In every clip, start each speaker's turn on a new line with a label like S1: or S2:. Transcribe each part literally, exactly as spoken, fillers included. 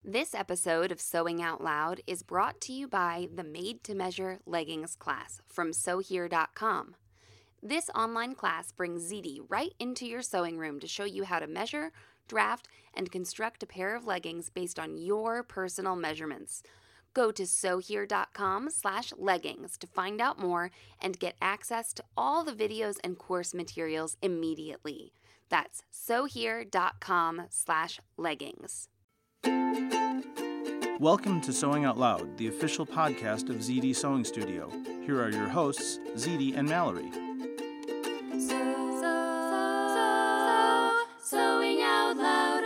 S1: This episode of Sewing Out Loud is brought to you by the Made to Measure Leggings class from sew here dot com. This online class brings Z D right into your sewing room to show you how to measure, draft, and construct a pair of leggings based on your personal measurements. Go to sew here dot com slash leggings to find out more and get access to all the videos and course materials immediately. That's sew here dot com slash leggings.
S2: Welcome to Sewing Out Loud, the official podcast of Z D Sewing Studio. Here are your hosts, Z D and Mallory.
S1: So, so, Sewing Out Loud.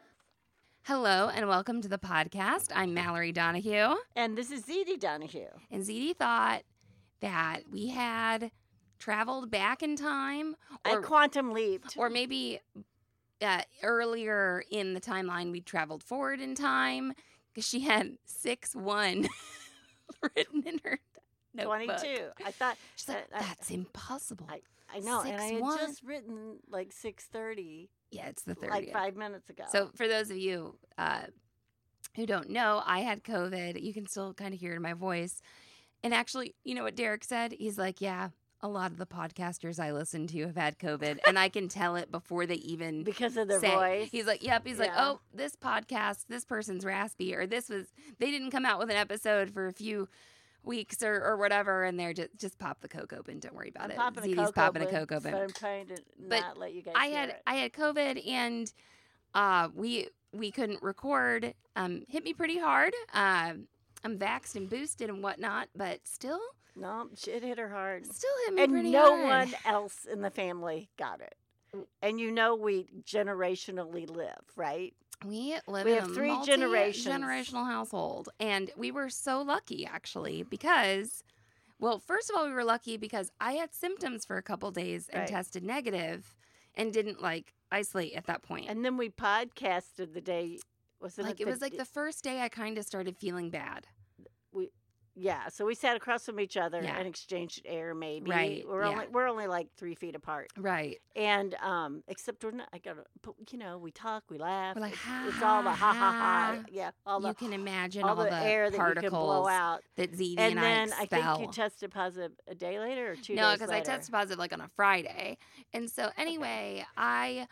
S1: Hello and welcome to the podcast. I'm Mallory Donahue.
S3: And this is Z D Donahue.
S1: And Z D thought that we had traveled back in time.
S3: Or, I quantum leaped.
S1: Or maybe uh, earlier in the timeline we traveled forward in time because she had six one written in her notebook.
S3: twenty-two. I thought.
S1: She's like,
S3: I,
S1: that's impossible.
S3: I, I know.
S1: six,
S3: and I had
S1: one.
S3: just written like six thirty.
S1: Yeah, it's the thirtieth.
S3: Like five minutes ago.
S1: So for those of you uh, who don't know, I had COVID. You can still kind of hear it in my voice. And actually, you know what Derek said? He's like, yeah, a lot of the podcasters I listen to have had COVID. And I can tell it before they even
S3: Because of their
S1: say.
S3: voice.
S1: He's like, yep. He's
S3: Yeah.
S1: like, oh, this podcast, this person's raspy. Or this was, they didn't come out with an episode for a few weeks or, or whatever. And they're just, just pop the Coke open. Don't worry about
S3: I'm
S1: it.
S3: popping a
S1: Z D's
S3: Coke
S1: popping
S3: open,
S1: a Coke open.
S3: But I'm trying to
S1: But
S3: not let you guys
S1: I
S3: hear
S1: had
S3: it.
S1: I had COVID and uh, we we couldn't record. Um, hit me pretty hard. Uh, I'm vaxxed and boosted and whatnot, but still,
S3: No, shit hit her hard.
S1: still hit me
S3: And
S1: pretty
S3: no
S1: hard.
S3: one else in the family got it. And you know we generationally live, right?
S1: We live
S3: We
S1: in
S3: have
S1: a
S3: three
S1: multi-
S3: generations.
S1: generational household, and we were so lucky actually because, well, first of all, we were lucky because I had symptoms for a couple days and
S3: Right.
S1: tested negative, and didn't like isolate at that point.
S3: And then we podcasted the day. Was it
S1: like it was like the first day I kind of started feeling bad.
S3: we yeah so we sat across from each other
S1: Yeah.
S3: and exchanged air maybe
S1: Right,
S3: we're
S1: yeah.
S3: only we're only like three feet apart
S1: Right.
S3: and um except we're not I gotta but you know we talk we laugh
S1: We're like,
S3: it's,
S1: ha,
S3: it's all the ha ha
S1: ha.
S3: ha yeah all
S1: You
S3: the
S1: can imagine
S3: all
S1: all,
S3: the, air that
S1: particles
S3: you can blow out
S1: that Z D
S3: and
S1: and,
S3: then
S1: I
S3: I
S1: expel.
S3: think you tested positive a day later or two
S1: no,
S3: days
S1: because I
S3: later.
S1: tested positive like on a Friday, and so anyway, I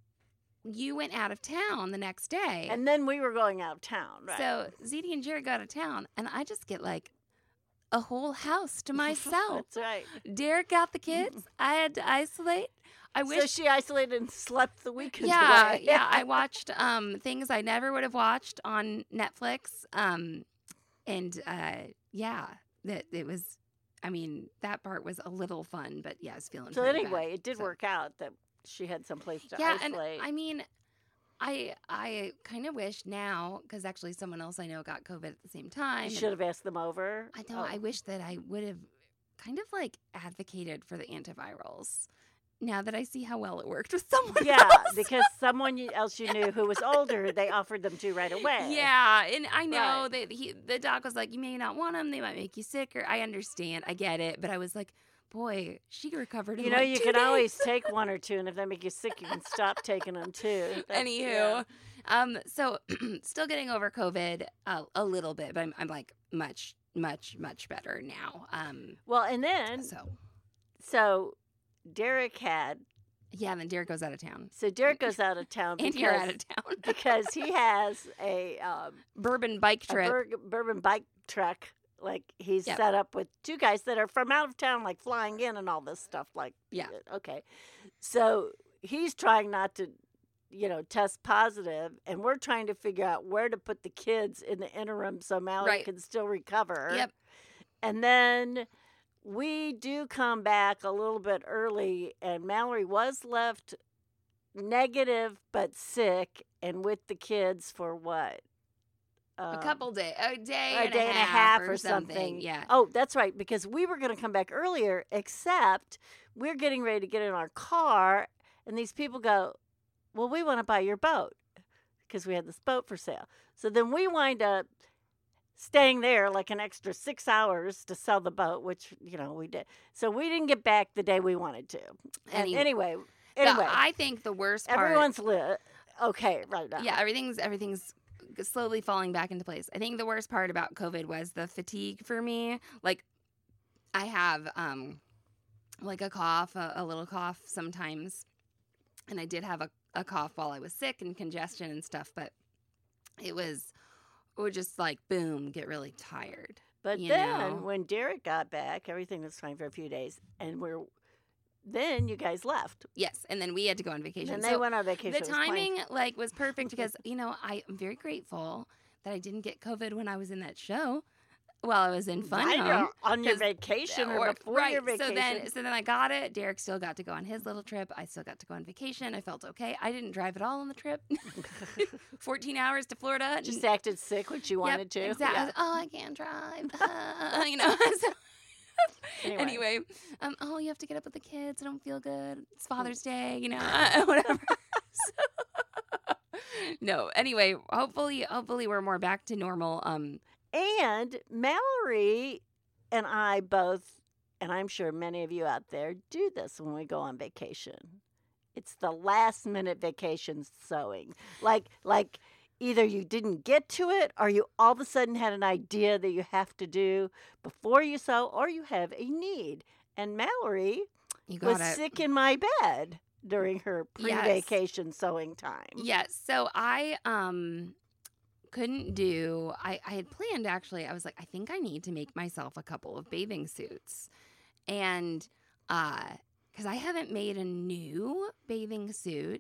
S1: you went out of town the next day,
S3: and then we were going out of town right
S1: so Z D and Jared got out of town, and I just get like a whole house to myself.
S3: that's right
S1: Derek got the kids. I had to isolate. I wish.
S3: so she isolated and slept the weekend
S1: yeah,
S3: away.
S1: yeah. I watched um, things I never would have watched on Netflix, um, and uh, yeah, that it was. I mean, that part was a little fun, but yeah, I was feeling.
S3: so
S1: pretty
S3: anyway
S1: bad,
S3: it did
S1: so.
S3: work out that she had some place to
S1: Yeah,
S3: isolate.
S1: and I mean, I I kind of wish now because actually someone else I know got COVID at the same time.
S3: you
S1: and
S3: should have asked them over.
S1: I know.
S3: Oh.
S1: I wish that I would have kind of like advocated for the antivirals. Now that I see how well it worked with someone
S3: Yeah,
S1: else.
S3: because someone you- else you knew who was older, they offered them to right away.
S1: Yeah, and I know
S3: Right.
S1: that he, the doc was like, you may not want them. They might make you sicker. I understand. I get it. But I was like, boy, she recovered in
S3: You know,
S1: like
S3: you
S1: two
S3: can
S1: days.
S3: always take one or two, and if they make you sick, you can stop taking them too. That's-
S1: Anywho,
S3: yeah.
S1: um, so still getting over COVID uh, a little bit, but I'm, I'm like much, much, much better now. Um,
S3: Well, and then,
S1: so
S3: so Derek had,
S1: yeah, and then Derek goes out of town,
S3: so Derek goes out of town
S1: and
S3: because,
S1: you're out of town.
S3: because he has a, um,
S1: Bourbon bike
S3: a
S1: trip.
S3: bur- bourbon bike truck. Like he's
S1: Yep.
S3: set up with two guys that are from out of town, like flying in and all this stuff. Like,
S1: Yeah.
S3: okay. So he's trying not to, you know, test positive, and we're trying to figure out where to put the kids in the interim so Mallory
S1: Right.
S3: can still recover.
S1: Yep.
S3: And then we do come back a little bit early, and Mallory was left negative but sick and with the kids for what?
S1: A
S3: Um,
S1: couple days, a day,
S3: a
S1: and,
S3: day
S1: a
S3: and a
S1: half,
S3: half
S1: or,
S3: or something.
S1: Yeah.
S3: Oh, that's right, because we were going to come back earlier, except we're getting ready to get in our car, and these people go, well, we want to buy your boat, because we had this boat for sale. So then we wind up staying there like an extra six hours to sell the boat, which, you know, we did. So we didn't get back the day we wanted to. And
S1: Anyway.
S3: anyway,
S1: The-
S3: anyway,
S1: I think the worst part.
S3: everyone's lit. Okay, right now.
S1: Yeah, everything's everything's slowly falling back into place. I think the worst part about COVID was the fatigue for me. Like, I have um, like a cough, a, a little cough sometimes. And I did have a, a cough while I was sick and congestion and stuff. But it was, it would just like, boom, get really tired.
S3: But
S1: you
S3: then
S1: know?
S3: when Derek got back, everything was fine for a few days. And we're then you guys left.
S1: Yes. And then we had to go on vacation.
S3: And
S1: So
S3: they went on vacation.
S1: the
S3: It was fine.
S1: timing like was perfect because, you know, I am very grateful that I didn't get COVID when I was in that show while I was in Fun
S3: Right,
S1: Home.
S3: or on your
S1: 'cause-
S3: vacation or,
S1: or-
S3: before
S1: right.
S3: your vacation.
S1: So then, so then I got it. Derek still got to go on his little trip. I still got to go on vacation. I felt okay. I didn't drive at all on the trip. fourteen hours to Florida.
S3: just acted sick when you wanted to.
S1: Exactly.
S3: Yeah.
S1: Oh, I can't drive. Uh, you know. So,
S3: Anyway.
S1: anyway, um, oh, you have to get up with the kids. I don't feel good. It's Father's Day. You know, whatever. So, no. Anyway, hopefully, hopefully we're more back to normal. Um.
S3: And Mallory and I both, and I'm sure many of you out there do this when we go on vacation. It's the last minute vacation sewing. Like, like either you didn't get to it or you all of a sudden had an idea that you have to do before you sew or you have a need. And Mallory
S1: You
S3: was
S1: got it.
S3: sick in my bed during her
S1: Yes.
S3: pre-vacation sewing time.
S1: Yes. So I um couldn't do I, I had planned actually, I was like, I think I need to make myself a couple of bathing suits. And uh because I haven't made a new bathing suit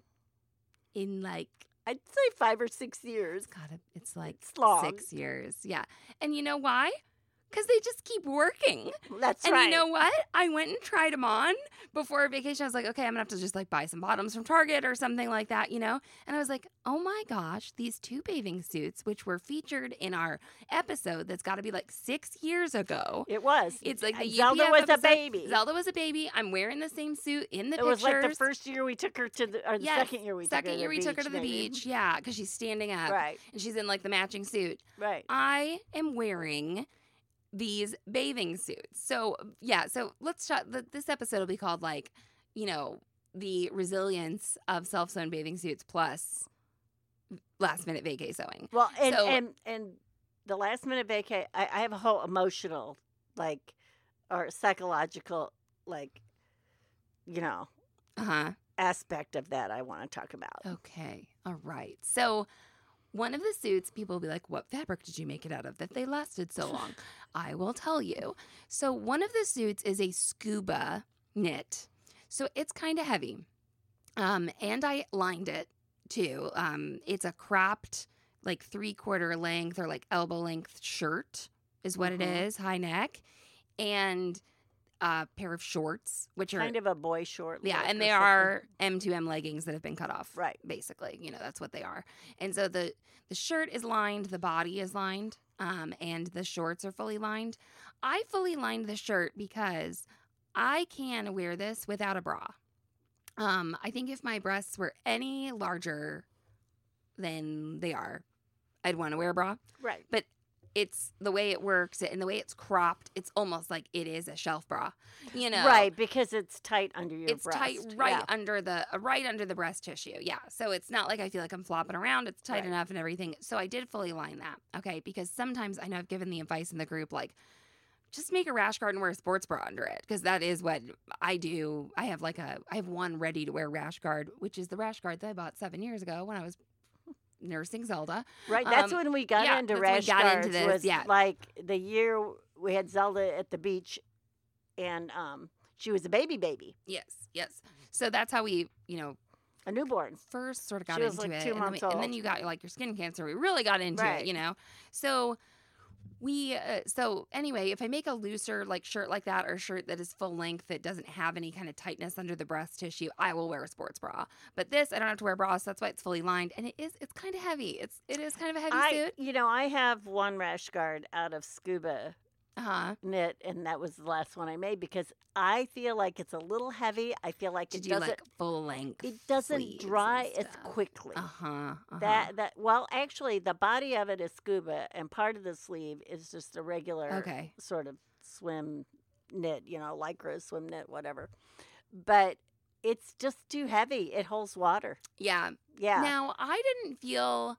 S1: in like
S3: I'd say five or six years.
S1: God, it's like
S3: It's long.
S1: six years. Yeah. And you know why? Because they just keep working.
S3: That's
S1: And
S3: right.
S1: you know what? I went and tried them on before vacation. I was like, okay, I'm going to have to just like buy some bottoms from Target or something like that, you know? And I was like, oh my gosh, these two bathing suits, which were featured in our episode that's got to be like six years ago.
S3: It was.
S1: It's like the
S3: Zelda
S1: U P F
S3: was a
S1: episode.
S3: baby.
S1: Zelda was a baby. I'm wearing the same suit in the
S3: It
S1: pictures.
S3: was like the first year we took her to the, or the
S1: Yes,
S3: second year we
S1: second
S3: took her to
S1: year
S3: the
S1: we took her to the
S3: maybe.
S1: beach. Yeah, because she's standing up.
S3: Right,
S1: And she's in like the matching suit.
S3: right.
S1: I am wearing these bathing suits. So, yeah, so let's talk. The, this episode will be called, like, you know, the resilience of self-sewn bathing suits plus last minute vacay sewing.
S3: Well, and
S1: So-
S3: and and the last minute vacay, I, I have a whole emotional, like, or psychological, like, you know,
S1: Uh huh.
S3: aspect of that I want to talk about.
S1: Okay. All right. So, one of the suits, people will be like, what fabric did you make it out of that they lasted so long? I will tell you. So, one of the suits is a scuba knit. So, it's kind of heavy. Um, and I lined it too. Um, it's a cropped, like three quarter length or like elbow length shirt, is what
S3: Mhm.
S1: it is, high neck. And a pair of shorts, which are
S3: Kind of a boy short.
S1: yeah,
S3: look
S1: and
S3: or
S1: they
S3: something.
S1: are M two M leggings that have been cut off.
S3: Right.
S1: Basically, you know, that's what they are. And so the the shirt is lined, the body is lined, um, and the shorts are fully lined. I fully lined the shirt because I can wear this without a bra. Um, I think if my breasts were any larger than they are, I'd want to wear a bra.
S3: Right.
S1: But it's the way it works and the way it's cropped, it's almost like it is a shelf bra. You know,
S3: Right, because it's tight under your
S1: it's
S3: breast.
S1: tight right
S3: Yeah.
S1: under the uh, right under the breast tissue. Yeah. So it's not like I feel like I'm flopping around. It's tight
S3: Right.
S1: enough and everything. So I did fully line that. Okay. Because sometimes I know I've given the advice in the group, like, just make a rash guard and wear a sports bra under it. Because that is what I do. I have like a, I have one ready to wear rash guard, which is the rash guard that I bought seven years ago when I was nursing Zelda.
S3: Right, that's
S1: Um,
S3: when we got
S1: yeah,
S3: into
S1: that's when we
S3: rash
S1: got into
S3: guards.
S1: this,
S3: Was
S1: yeah.
S3: like the year we had Zelda at the beach, and um, she was a baby baby,
S1: Yes. Yes. So that's how we, you know,
S3: a newborn.
S1: first sort of got
S3: She was,
S1: into
S3: like,
S1: it,
S3: two
S1: and, then
S3: months
S1: we- and then
S3: old.
S1: you got like your skin cancer. We really got into
S3: Right.
S1: it, you know. So we, uh, so anyway, if I make a looser like shirt like that, or a shirt that is full length that doesn't have any kind of tightness under the breast tissue, I will wear a sports bra. But this, I don't have to wear a bra, so that's why it's fully lined, and it is, it's kind of heavy. It's, it is kind of a heavy
S3: I,
S1: suit.
S3: you know, I have one rash guard out of scuba
S1: Uh huh.
S3: knit, and that was the last one I made because I feel like it's a little heavy. I feel like
S1: Did
S3: it
S1: you
S3: doesn't.
S1: like full length?
S3: it doesn't
S1: sleeves and
S3: dry as
S1: stuff?
S3: quickly.
S1: Uh huh. Uh-huh.
S3: That that well, actually, the body of it is scuba, and part of the sleeve is just a regular
S1: Okay.
S3: sort of swim knit, you know, lycra swim knit, whatever. But it's just too heavy. It holds water.
S1: Yeah.
S3: Yeah.
S1: Now, I didn't feel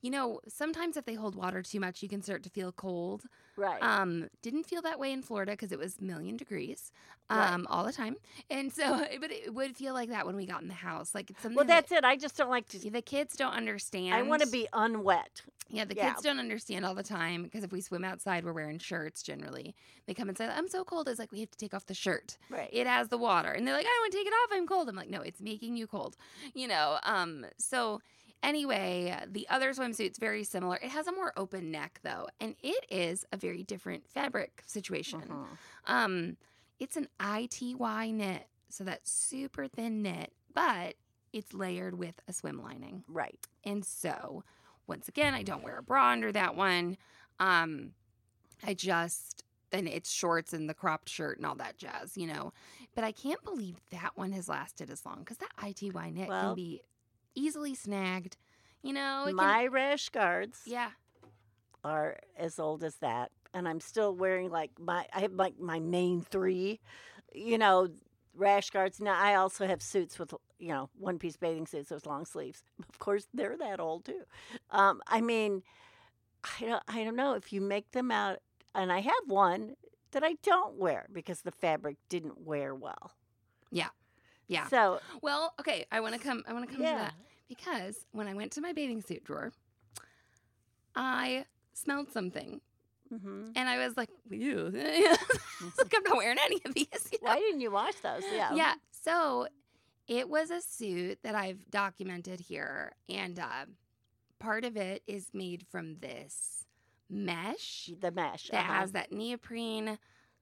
S1: you know, sometimes if they hold water too much, you can start to feel cold.
S3: Right.
S1: Um, didn't feel that way in Florida because it was a million degrees um,
S3: Right.
S1: all the time. And so, but it would feel like that when we got in the house. Like it's something
S3: well,
S1: that
S3: that's it. I just don't like to.
S1: the kids don't understand.
S3: I want to be unwet.
S1: Yeah, the
S3: Yeah.
S1: kids don't understand all the time because if we swim outside, we're wearing shirts generally. They come and say, I'm so cold. It's like, we have to take off the shirt.
S3: Right.
S1: It has the water. And they're like, I don't want to take it off. I'm cold. I'm like, no, it's making you cold. You know, um, so anyway, the other swimsuit's very similar. It has a more open neck, though, and it is a very different fabric situation.
S3: Mhm.
S1: Um, it's an I T Y knit, so that's super thin knit, but it's layered with a swim lining.
S3: Right.
S1: And so, once again, I don't wear a bra under that one. Um, I just, and it's shorts and the cropped shirt and all that jazz, you know. But I can't believe that one has lasted as long because that I T Y knit
S3: Well-
S1: can be easily snagged, you know. It can-
S3: My rash guards
S1: yeah.
S3: are as old as that, and I'm still wearing like my. I have like my main three, you know, rash guards. Now I also have suits with you know one piece bathing suits with long sleeves. Of course, they're that old too. Um, I mean, I don't. I don't know if you make them out, and I have one that I don't wear because the fabric didn't wear well.
S1: Yeah.
S3: So
S1: Well, okay, I want to come I want to come to
S3: yeah.
S1: that because when I went to my bathing suit drawer, I smelled something
S3: hmm
S1: and I was like, ew. It's like I'm not wearing any of these. You know?
S3: Why didn't you wash those? Yeah.
S1: Yeah. So it was a suit that I've documented here, and uh, part of it is made from this mesh
S3: The mesh
S1: that
S3: uh-huh.
S1: has that neoprene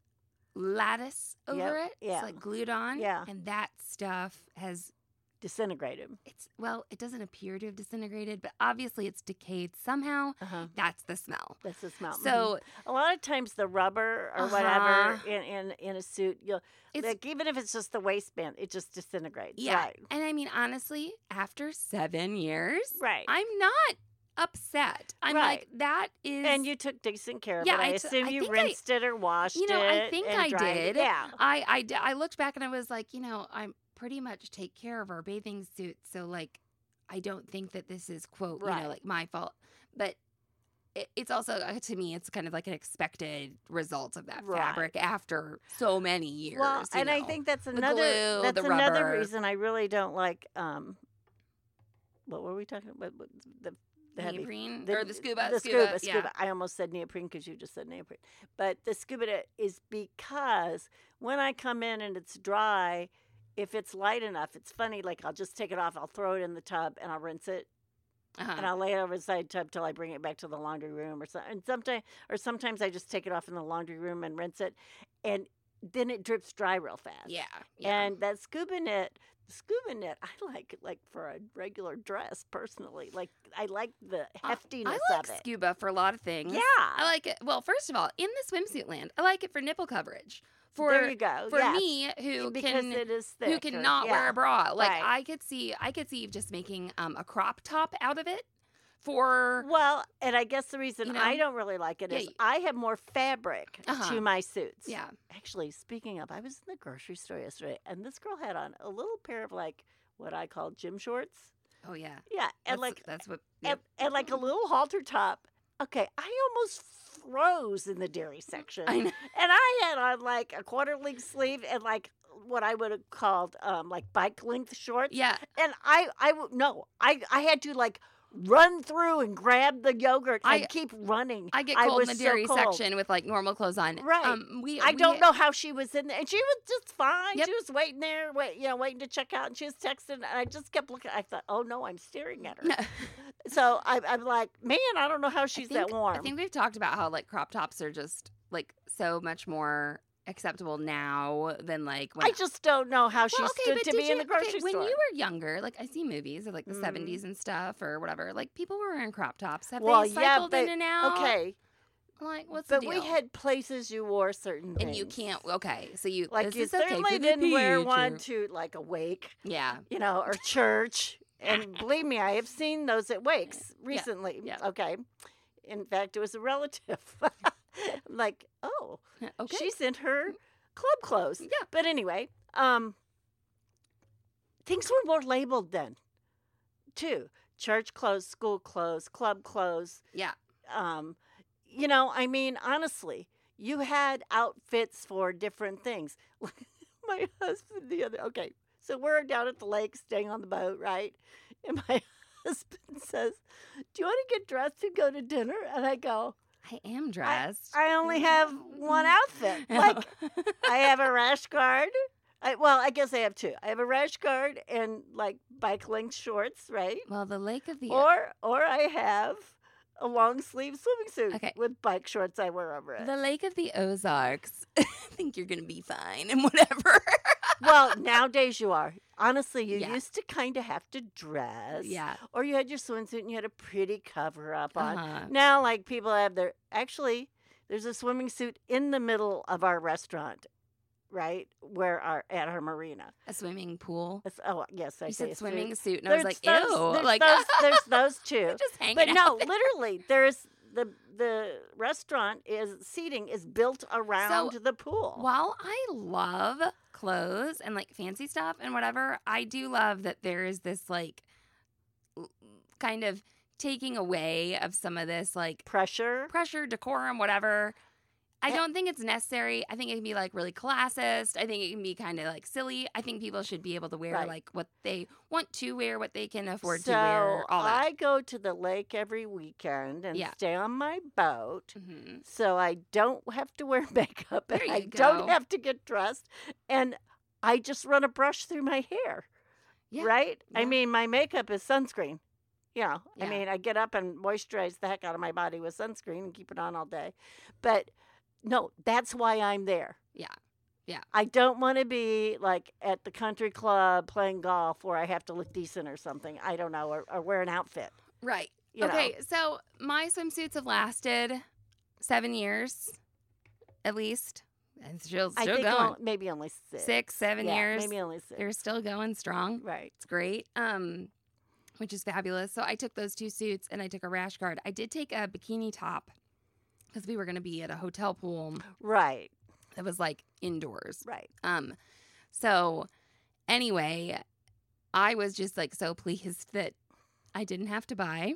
S1: lattice over
S3: Yep,
S1: it.
S3: yeah.
S1: It's like glued on.
S3: Yeah.
S1: And that stuff has
S3: disintegrated.
S1: it's well, it doesn't appear to have disintegrated, but obviously it's decayed somehow.
S3: Uh-huh.
S1: That's the smell.
S3: That's the smell. Mhm.
S1: So
S3: a lot of times the rubber or
S1: Uh-huh.
S3: whatever in, in, in a suit, you'll
S1: it's
S3: like even if it's just the waistband, it just disintegrates.
S1: yeah.
S3: Right.
S1: And I mean honestly, after seven years,
S3: Right.
S1: I'm not upset. I'm
S3: Right.
S1: like, that is
S3: And you took decent care of
S1: Yeah,
S3: it. I,
S1: I t-
S3: assume
S1: I
S3: you
S1: think I-
S3: rinsed it or washed it.
S1: You know, I think
S3: and
S1: I
S3: dried it.
S1: did.
S3: Yeah.
S1: I, I, d- I looked back and I was like, you know, I'm pretty much take care of our bathing suits. So, like, I don't think that this is, quote, you
S3: Right.
S1: know, like my fault. But it, it's also, uh, to me, it's kind of like an expected result of that
S3: Right.
S1: fabric after so many years.
S3: Well,
S1: you
S3: and I
S1: know.
S3: think that's
S1: The
S3: another
S1: glue,
S3: that's
S1: the
S3: another
S1: rubber.
S3: reason I really don't like um what were we talking about? What- The the heavy
S1: Neoprene or the scuba.
S3: The
S1: scuba,
S3: scuba,
S1: yeah.
S3: scuba. I almost said neoprene because you just said neoprene. But the scuba net is because when I come in and it's dry, if it's light enough, it's funny. Like I'll just take it off, I'll throw it in the tub, and I'll rinse it,
S1: Uh-huh.
S3: and I'll lay it over the side tub till I bring it back to the laundry room, or something. And sometimes, or sometimes I just take it off in the laundry room and rinse it, and then it drips dry real fast.
S1: Yeah. yeah.
S3: And that scuba knit, scuba knit, I like like for a regular dress personally. Like I like the
S1: Uh,
S3: heftiness
S1: I like
S3: of it.
S1: scuba for a lot of things.
S3: Yeah.
S1: I like it. Well, first of all, in the swimsuit land, I like it for nipple coverage. For
S3: there you go.
S1: for
S3: yes.
S1: me, who
S3: because
S1: can
S3: it is thick.
S1: who
S3: or-
S1: cannot
S3: yeah.
S1: wear a bra, like
S3: right.
S1: I could see, I could see just making um, a crop top out of it. For
S3: Well, and I guess the reason
S1: You know?
S3: I don't really like it
S1: Yeah,
S3: is
S1: y-
S3: I have more fabric
S1: Uh-huh.
S3: to my suits.
S1: yeah,
S3: Actually, speaking of, I was in the grocery store yesterday, and this girl had on a little pair of like what I call gym shorts.
S1: oh yeah,
S3: Yeah, and
S1: that's,
S3: like
S1: that's what.
S3: and,
S1: Yep.
S3: and like a little halter top. Okay, I almost froze in the dairy section.
S1: I know.
S3: And I had on like a quarter length sleeve and like what I would have called um, like bike length shorts.
S1: Yeah,
S3: And I, I w- no, I, I had to like run through and grab the yogurt and
S1: I-
S3: keep running.
S1: I get
S3: I
S1: cold in
S3: was
S1: the
S3: so
S1: dairy
S3: cold.
S1: section with like normal clothes on.
S3: Right.
S1: Um, we.
S3: I
S1: we,
S3: don't know how she was in there, and she was just fine.
S1: Yep.
S3: She was waiting there, wait, you know, waiting to check out, and she was texting. And I just kept looking. I thought, oh no, I'm staring at her.
S1: No.
S3: So I, I'm like, man, I don't know how she's
S1: I think,
S3: that warm.
S1: I think we've talked about how like crop tops are just like so much more acceptable now than like when
S3: I just don't know how she
S1: Well, okay,
S3: stood
S1: but
S3: to
S1: did
S3: be in
S1: you-
S3: the grocery
S1: okay,
S3: store.
S1: When you were younger, like I see movies of like the
S3: Mhm.
S1: seventies and stuff or whatever, like people were wearing crop tops. Have
S3: Well,
S1: they
S3: yeah,
S1: cycled in
S3: but-
S1: and out?
S3: okay,
S1: Like what's
S3: but
S1: the
S3: we
S1: deal?
S3: had places you wore certain things.
S1: and you can't. Okay, so you
S3: Like
S1: this
S3: you
S1: is okay
S3: certainly
S1: for the
S3: didn't wear
S1: beach
S3: one
S1: or-
S3: to like a wake,
S1: Yeah,
S3: you know, or church. And believe me, I have seen those at wakes recently.
S1: yeah.
S3: Okay. In fact, it was a relative. I'm like, oh,
S1: okay.
S3: she's in her club clothes.
S1: Yeah.
S3: But anyway, um, things were more labeled then, too. church clothes, school clothes, club clothes.
S1: Yeah.
S3: Um, you know, I mean, honestly, you had outfits for different things. My husband the other, okay, so we're down at the lake staying on the boat, right? And my husband says, do you want to get dressed and go to dinner? And I go,
S1: I am
S3: I,
S1: dressed.
S3: I only have one outfit. Like, I have a rash guard. I, well, I guess I have two. I have a rash guard and like bike length shorts, right?
S1: Well, the Lake of the
S3: Or or I have a long sleeve swimming suit
S1: Okay.
S3: with bike shorts I wear over it.
S1: the Lake of the Ozarks. I think you're gonna be fine and whatever.
S3: Well, nowadays you are. Honestly, you
S1: Yeah.
S3: used to kind of have to dress.
S1: Yeah.
S3: Or you had your swimsuit and you had a pretty cover up on.
S1: Uh-huh.
S3: Now, like, people have their. Actually, there's a swimming suit in the middle of our restaurant, right? Where our at our marina.
S1: A swimming pool.
S3: It's, oh, yes, I
S1: You
S3: say
S1: said
S3: a
S1: swimming
S3: suit.
S1: suit, and I was
S3: There's
S1: like,
S3: those,
S1: ew.
S3: There's,
S1: Like,
S3: those, there's those two.
S1: just hanging
S3: But no,
S1: out there.
S3: literally, there's the the restaurant is seating is built around the pool.
S1: While I love clothes and like fancy stuff and whatever, I do love that there is this like l- kind of taking away of some of this like
S3: Pressure.
S1: pressure, decorum, whatever. I
S3: Yeah.
S1: don't think it's necessary. I think it can be like really classist. I think it can be kind of like silly. I think people should be able to wear
S3: Right.
S1: like what they want to wear, what they can afford
S3: so
S1: to wear, all that.
S3: I go to the lake every weekend and
S1: Yeah.
S3: stay on my boat.
S1: Mhm.
S3: So I don't have to wear makeup and
S1: There
S3: I
S1: you
S3: don't
S1: go.
S3: have to get dressed. And I just run a brush through my hair.
S1: Yeah.
S3: Right? I
S1: Yeah.
S3: mean, my makeup is sunscreen. You know, I
S1: Yeah.
S3: mean, I get up and moisturize the heck out of my body with sunscreen and keep it on all day. But no, that's why I'm there.
S1: Yeah. Yeah.
S3: I don't want to be like at the country club playing golf where I have to look decent or something. I don't know, or, or wear an outfit.
S1: Right.
S3: You know.
S1: Okay, so my swimsuits have lasted seven years, at least. And still,
S3: I
S1: still
S3: think
S1: going.
S3: on- maybe only six.
S1: Six, seven
S3: Yeah,
S1: years.
S3: Maybe only six.
S1: They're still going strong.
S3: Right.
S1: It's great. Um, which is fabulous. So I took those two suits and I took a rash guard. I did take a bikini top because we were going to be at a hotel pool
S3: Right.
S1: that was like indoors.
S3: Right.
S1: Um, so anyway, I was just like so pleased that I didn't have to buy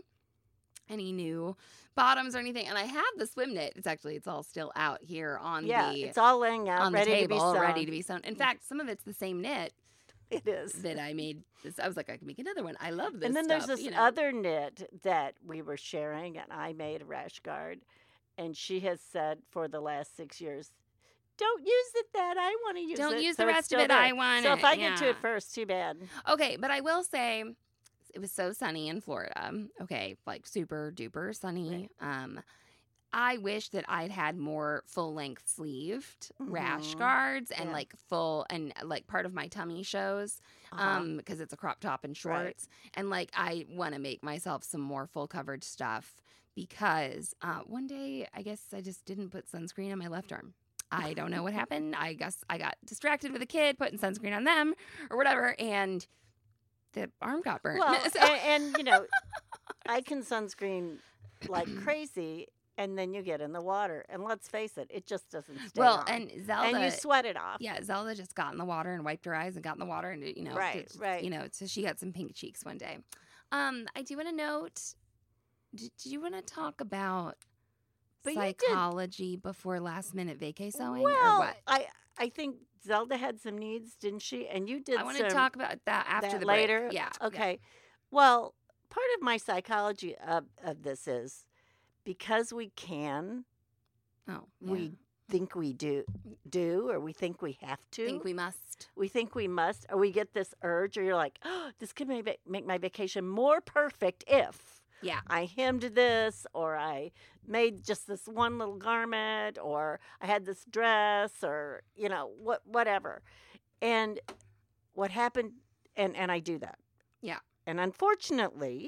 S1: any new bottoms or anything. And I have the swim knit. It's actually it's all still out here on
S3: Yeah.
S1: the
S3: It's all laying out,
S1: on the
S3: ready
S1: table,
S3: to be sewn.
S1: ready to be sewn. In fact, some of it's the same knit
S3: It is.
S1: that I made. This, I was like, I can make another one. I love this.
S3: And then
S1: stuff,
S3: there's this
S1: you know.
S3: other knit that we were sharing, and I made a rash guard. And she has said for the last six years, don't use it that. I want to use it.
S1: Don't use
S3: So
S1: the
S3: it's
S1: rest of
S3: still
S1: it.
S3: there.
S1: I want
S3: So
S1: it.
S3: if I get to
S1: yeah.
S3: it first, too bad.
S1: Okay, but I will say it was so sunny in Florida. Okay, like super duper sunny. Um, I wish that I'd had more full length sleeved rash
S3: Mhm.
S1: guards and
S3: Yeah.
S1: like full and like part of my tummy shows.
S3: Uh-huh.
S1: Um, because it's a crop top and shorts. And like I want to make myself some more full coverage stuff because uh, one day I guess I just didn't put sunscreen on my left arm. I don't know what happened. I guess I got distracted with a kid putting sunscreen on them or whatever, and the arm got burnt.
S3: Well,
S1: So-
S3: and, and, you know, I can sunscreen like crazy, and then you get in the water. And let's face it, it just doesn't stay
S1: well,
S3: on.
S1: and Zelda,
S3: And you sweat it off.
S1: yeah, Zelda just got in the water and wiped her eyes and got in the water and you know,
S3: Right,
S1: did-
S3: right.
S1: you know, so she got some pink cheeks one day. Um, I do want to note. Did, did you want to talk about
S3: But you did-
S1: psychology before last minute vacay sewing
S3: well,
S1: or what?
S3: I, I think Zelda had some needs, didn't she? And you did
S1: I want
S3: some
S1: to talk about that after
S3: that
S1: the break.
S3: later.
S1: Yeah. yeah.
S3: Okay. Well, part of my psychology of, of this is because we can,
S1: Oh,
S3: we
S1: yeah.
S3: think we do, do, or we think we have to.
S1: think we must.
S3: we think we must, or we get this urge, or you're like, oh, this could make, make my vacation more perfect if
S1: Yeah.
S3: I hemmed this, or I made just this one little garment, or I had this dress, or, you know, what, whatever. And what happened, and, and I do that.
S1: Yeah.
S3: And unfortunately,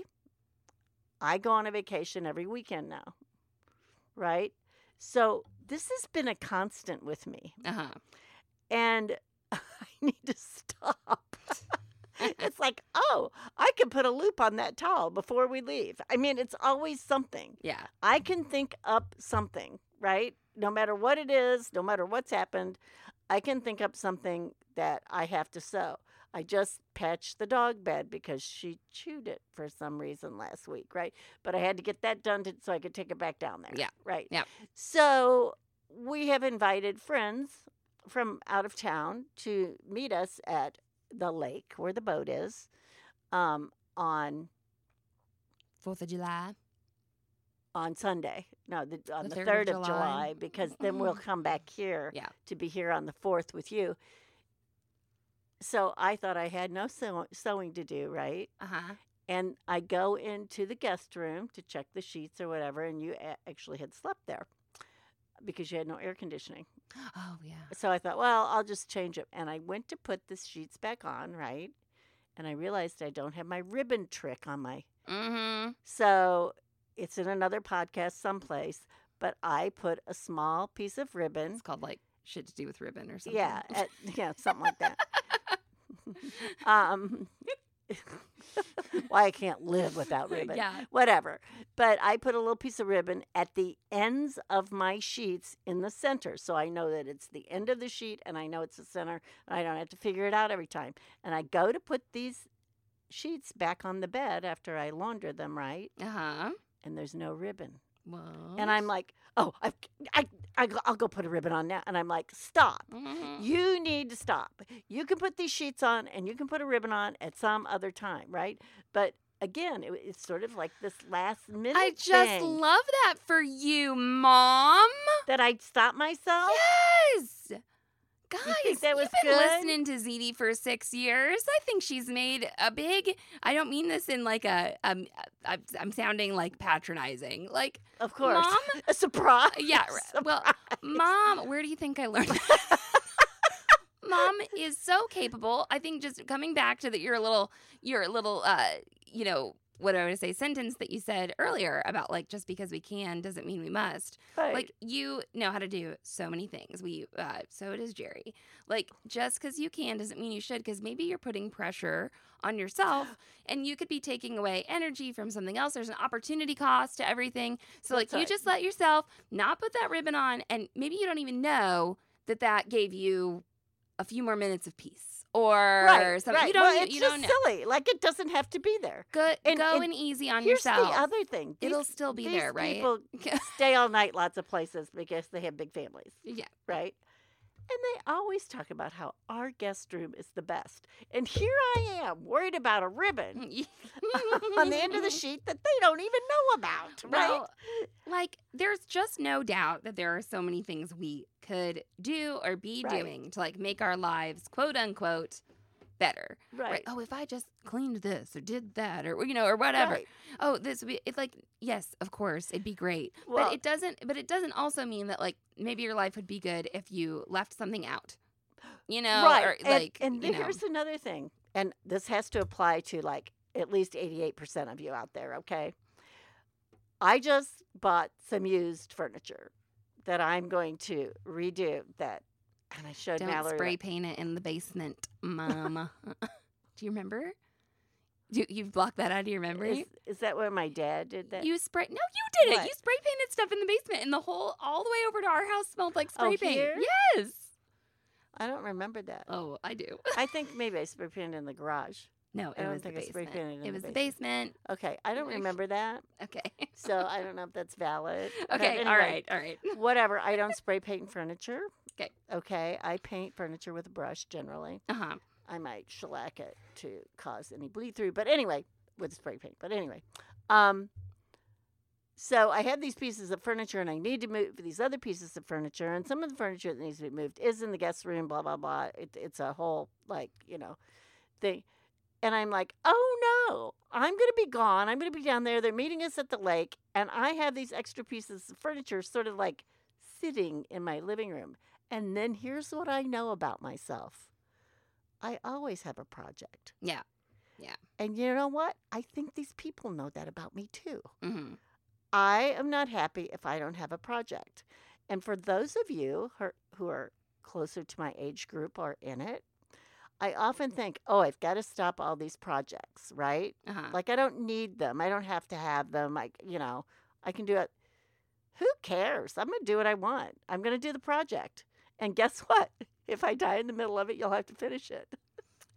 S3: I go on a vacation every weekend now, right? So this has been a constant with me.
S1: Uh huh.
S3: And I need to stop. It's like, oh, I can put a loop on that towel before we leave. I mean, it's always something.
S1: Yeah.
S3: I can think up something, right? No matter what it is, no matter what's happened, I can think up something that I have to sew. I just patched the dog bed because she chewed it for some reason last week, right? But I had to get that done to, so I could take it back down there.
S1: Yeah.
S3: Right.
S1: Yeah.
S3: So we have invited friends from out of town to meet us at the lake where the boat is um, on
S1: Fourth of July.
S3: on Sunday. No, the, on
S1: The
S3: the,
S1: third
S3: third
S1: of
S3: of
S1: July.
S3: July, because then we'll come back here
S1: Yeah.
S3: to be here on the fourth with you. So I thought I had no sew- sewing to do, right?
S1: Uh-huh.
S3: And I go into the guest room to check the sheets or whatever, and you a- actually had slept there because you had no air conditioning.
S1: Oh, yeah.
S3: So I thought, well, I'll just change it. And I went to put the sheets back on, right? And I realized I don't have my ribbon trick on my.
S1: Mm-hmm.
S3: So it's in another podcast someplace, but I put a small piece of ribbon.
S1: It's called, like, shit to do with ribbon or something.
S3: Yeah, at, yeah, something like that. um, why I can't live without ribbon.
S1: Yeah.
S3: Whatever. But I put a little piece of ribbon at the ends of my sheets in the center. So I know that it's the end of the sheet and I know it's the center and I don't have to figure it out every time. And I go to put these sheets back on the bed after I launder them, right?
S1: Uh-huh.
S3: And there's no ribbon.
S1: What?
S3: And I'm like, oh, I, I, I, I'll go put a ribbon on now. And I'm like, stop.
S1: Mhm.
S3: You need to stop. You can put these sheets on and you can put a ribbon on at some other time, right? But again, it, it's sort of like this last minute
S1: I just
S3: thing
S1: love that for you, Mom.
S3: that I stop myself.
S1: Yes. Guys,
S3: think that was
S1: you've been
S3: good?
S1: listening to Z D for six years. I think she's made a big. I don't mean this in like a. Um, I'm, I'm sounding like patronizing. Like,
S3: Of course.
S1: Mom?
S3: A surprise.
S1: yeah. r- Well, Mom, where do you think I learned that? Mom is so capable. I think just coming back to that, your little, your little, uh, you know, what I would say sentence that you said earlier about like just because we can doesn't mean we must.
S3: Right.
S1: Like you know how to do so many things. We uh, so does Jerry. Like just because you can doesn't mean you should. Because maybe you're putting pressure on yourself, and you could be taking away energy from something else. There's an opportunity cost to everything. So like
S3: That's
S1: you
S3: right.
S1: just let yourself not put that ribbon on, and maybe you don't even know that that gave you a few more minutes of peace or
S3: right,
S1: something.
S3: right.
S1: You don't.
S3: well,
S1: you,
S3: it's
S1: you
S3: just
S1: don't know.
S3: silly. Like it doesn't have to be there.
S1: Go,
S3: and-
S1: go
S3: and
S1: and easy on
S3: Here's
S1: yourself.
S3: the other thing.
S1: It'll
S3: These-
S1: still be
S3: these
S1: there, right?
S3: People stay all night lots of places because they have big families,
S1: yeah.
S3: right? And they always talk about how our guest room is the best. And here I am, worried about a ribbon on the end of the sheet that they don't even know about, right?
S1: Well, like, there's just no doubt that there are so many things we could do or be
S3: Right.
S1: doing to, like, make our lives, quote unquote, better.
S3: right.
S1: Oh, if I just cleaned this or did that or, you know, or whatever.
S3: Right.
S1: Oh, this would be, it's like, yes, of course, it'd be great.
S3: Well-
S1: but it doesn't, but it doesn't also mean that, like, maybe your life would be good if you left something out. You know,
S3: right.
S1: or
S3: and,
S1: like,
S3: and
S1: you know.
S3: here's another thing. And this has to apply to like at least eighty-eight percent of you out there, okay? I just bought some used furniture that I'm going to redo that. And I showed
S1: Don't
S3: Mallory.
S1: spray
S3: like-
S1: paint it in the basement, Mama. Do you remember? Do you've blocked that out of your memory?
S3: Is, is that where my dad did that?
S1: You spray? No, you did it.
S3: What?
S1: You spray painted stuff in the basement, and the whole all the way over to our house smelled like spray
S3: Oh,
S1: paint.
S3: here?
S1: Yes.
S3: I don't remember that.
S1: Oh, I do.
S3: I think maybe I spray painted in the garage.
S1: No, it
S3: I don't
S1: was
S3: think
S1: the
S3: I spray
S1: basement.
S3: painted in
S1: It
S3: the
S1: was the
S3: basement.
S1: basement.
S3: Okay, I don't remember that.
S1: Okay.
S3: So I don't know if that's valid. But
S1: Okay. All
S3: anyway,
S1: right. All right.
S3: Whatever. I don't spray paint furniture.
S1: Okay.
S3: Okay. I paint furniture with a brush generally.
S1: Uh huh.
S3: I might shellac it to cause any bleed through. But anyway, with spray paint. But anyway. Um, so I have these pieces of furniture and I need to move these other pieces of furniture. And some of the furniture that needs to be moved is in the guest room, blah, blah, blah. It, it's a whole, like, you know, thing. And I'm like, oh no, I'm going to be gone. I'm going to be down there. They're meeting us at the lake. And I have these extra pieces of furniture sort of like sitting in my living room. And then here's what I know about myself I always have a project.
S1: Yeah.
S3: And you know what? I think these people know that about me too.
S1: Mm-hmm.
S3: I am not happy if I don't have a project. And for those of you who are, who are closer to my age group or in it, I often think, oh, I've got to stop all these projects, right?
S1: Uh huh.
S3: Like I don't need them. I don't have to have them. I, you know, I can do it. Who cares? I'm going to do what I want. I'm going to do the project. And guess what? If I die in the middle of it, you'll have to finish it.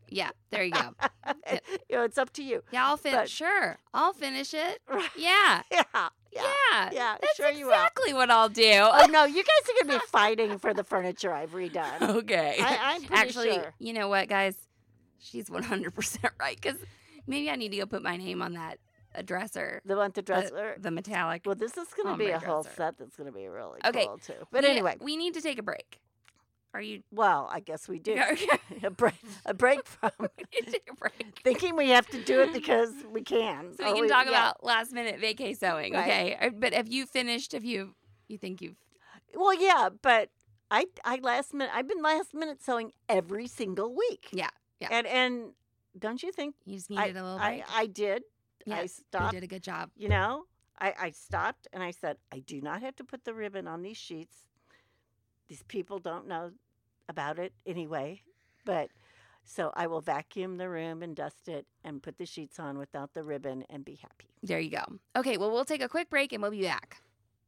S1: Yeah, there you go.
S3: you know, it's up to you.
S1: Yeah, I'll finish.
S3: But-
S1: Sure, I'll finish it.
S3: Right.
S1: Yeah,
S3: Yeah.
S1: yeah,
S3: Yeah. Yeah.
S1: That's
S3: Sure you will.
S1: exactly what I'll do.
S3: Oh no, you guys are gonna be fighting for the furniture I've redone.
S1: Okay.
S3: I, I'm pretty
S1: Actually,
S3: sure.
S1: you know what, guys? She's one hundred percent right because maybe I need to go put my name on that uh, dresser.
S3: The one the
S1: The,
S3: dresser.
S1: the metallic.
S3: Well, this is gonna
S1: on
S3: be
S1: my
S3: a whole
S1: dresser.
S3: set that's gonna be really
S1: Okay.
S3: cool too. But
S1: We-
S3: anyway,
S1: we need to take a break. Are you?
S3: well, I guess we do.
S1: Okay.
S3: a break. A break from
S1: We need to take a break.
S3: thinking we have to do it because we can.
S1: So we
S3: Or
S1: can talk
S3: yeah.
S1: about last minute vacay sewing,
S3: Right.
S1: okay? Uh, But have you finished? Have you? You think you've?
S3: Well, yeah, but I I last minute. I've been last minute sewing every single week.
S1: Yeah, yeah.
S3: And and don't you think
S1: You just
S3: I
S1: needed a little
S3: I,
S1: break.
S3: I did? I
S1: Yes,
S3: stopped.
S1: You did a good job.
S3: You know, I, I stopped and I said, I do not have to put the ribbon on these sheets. These people don't know about it anyway. But so I will vacuum the room and dust it and put the sheets on without the ribbon and be happy.
S1: There you go. Okay, well, we'll take a quick break and we'll be back.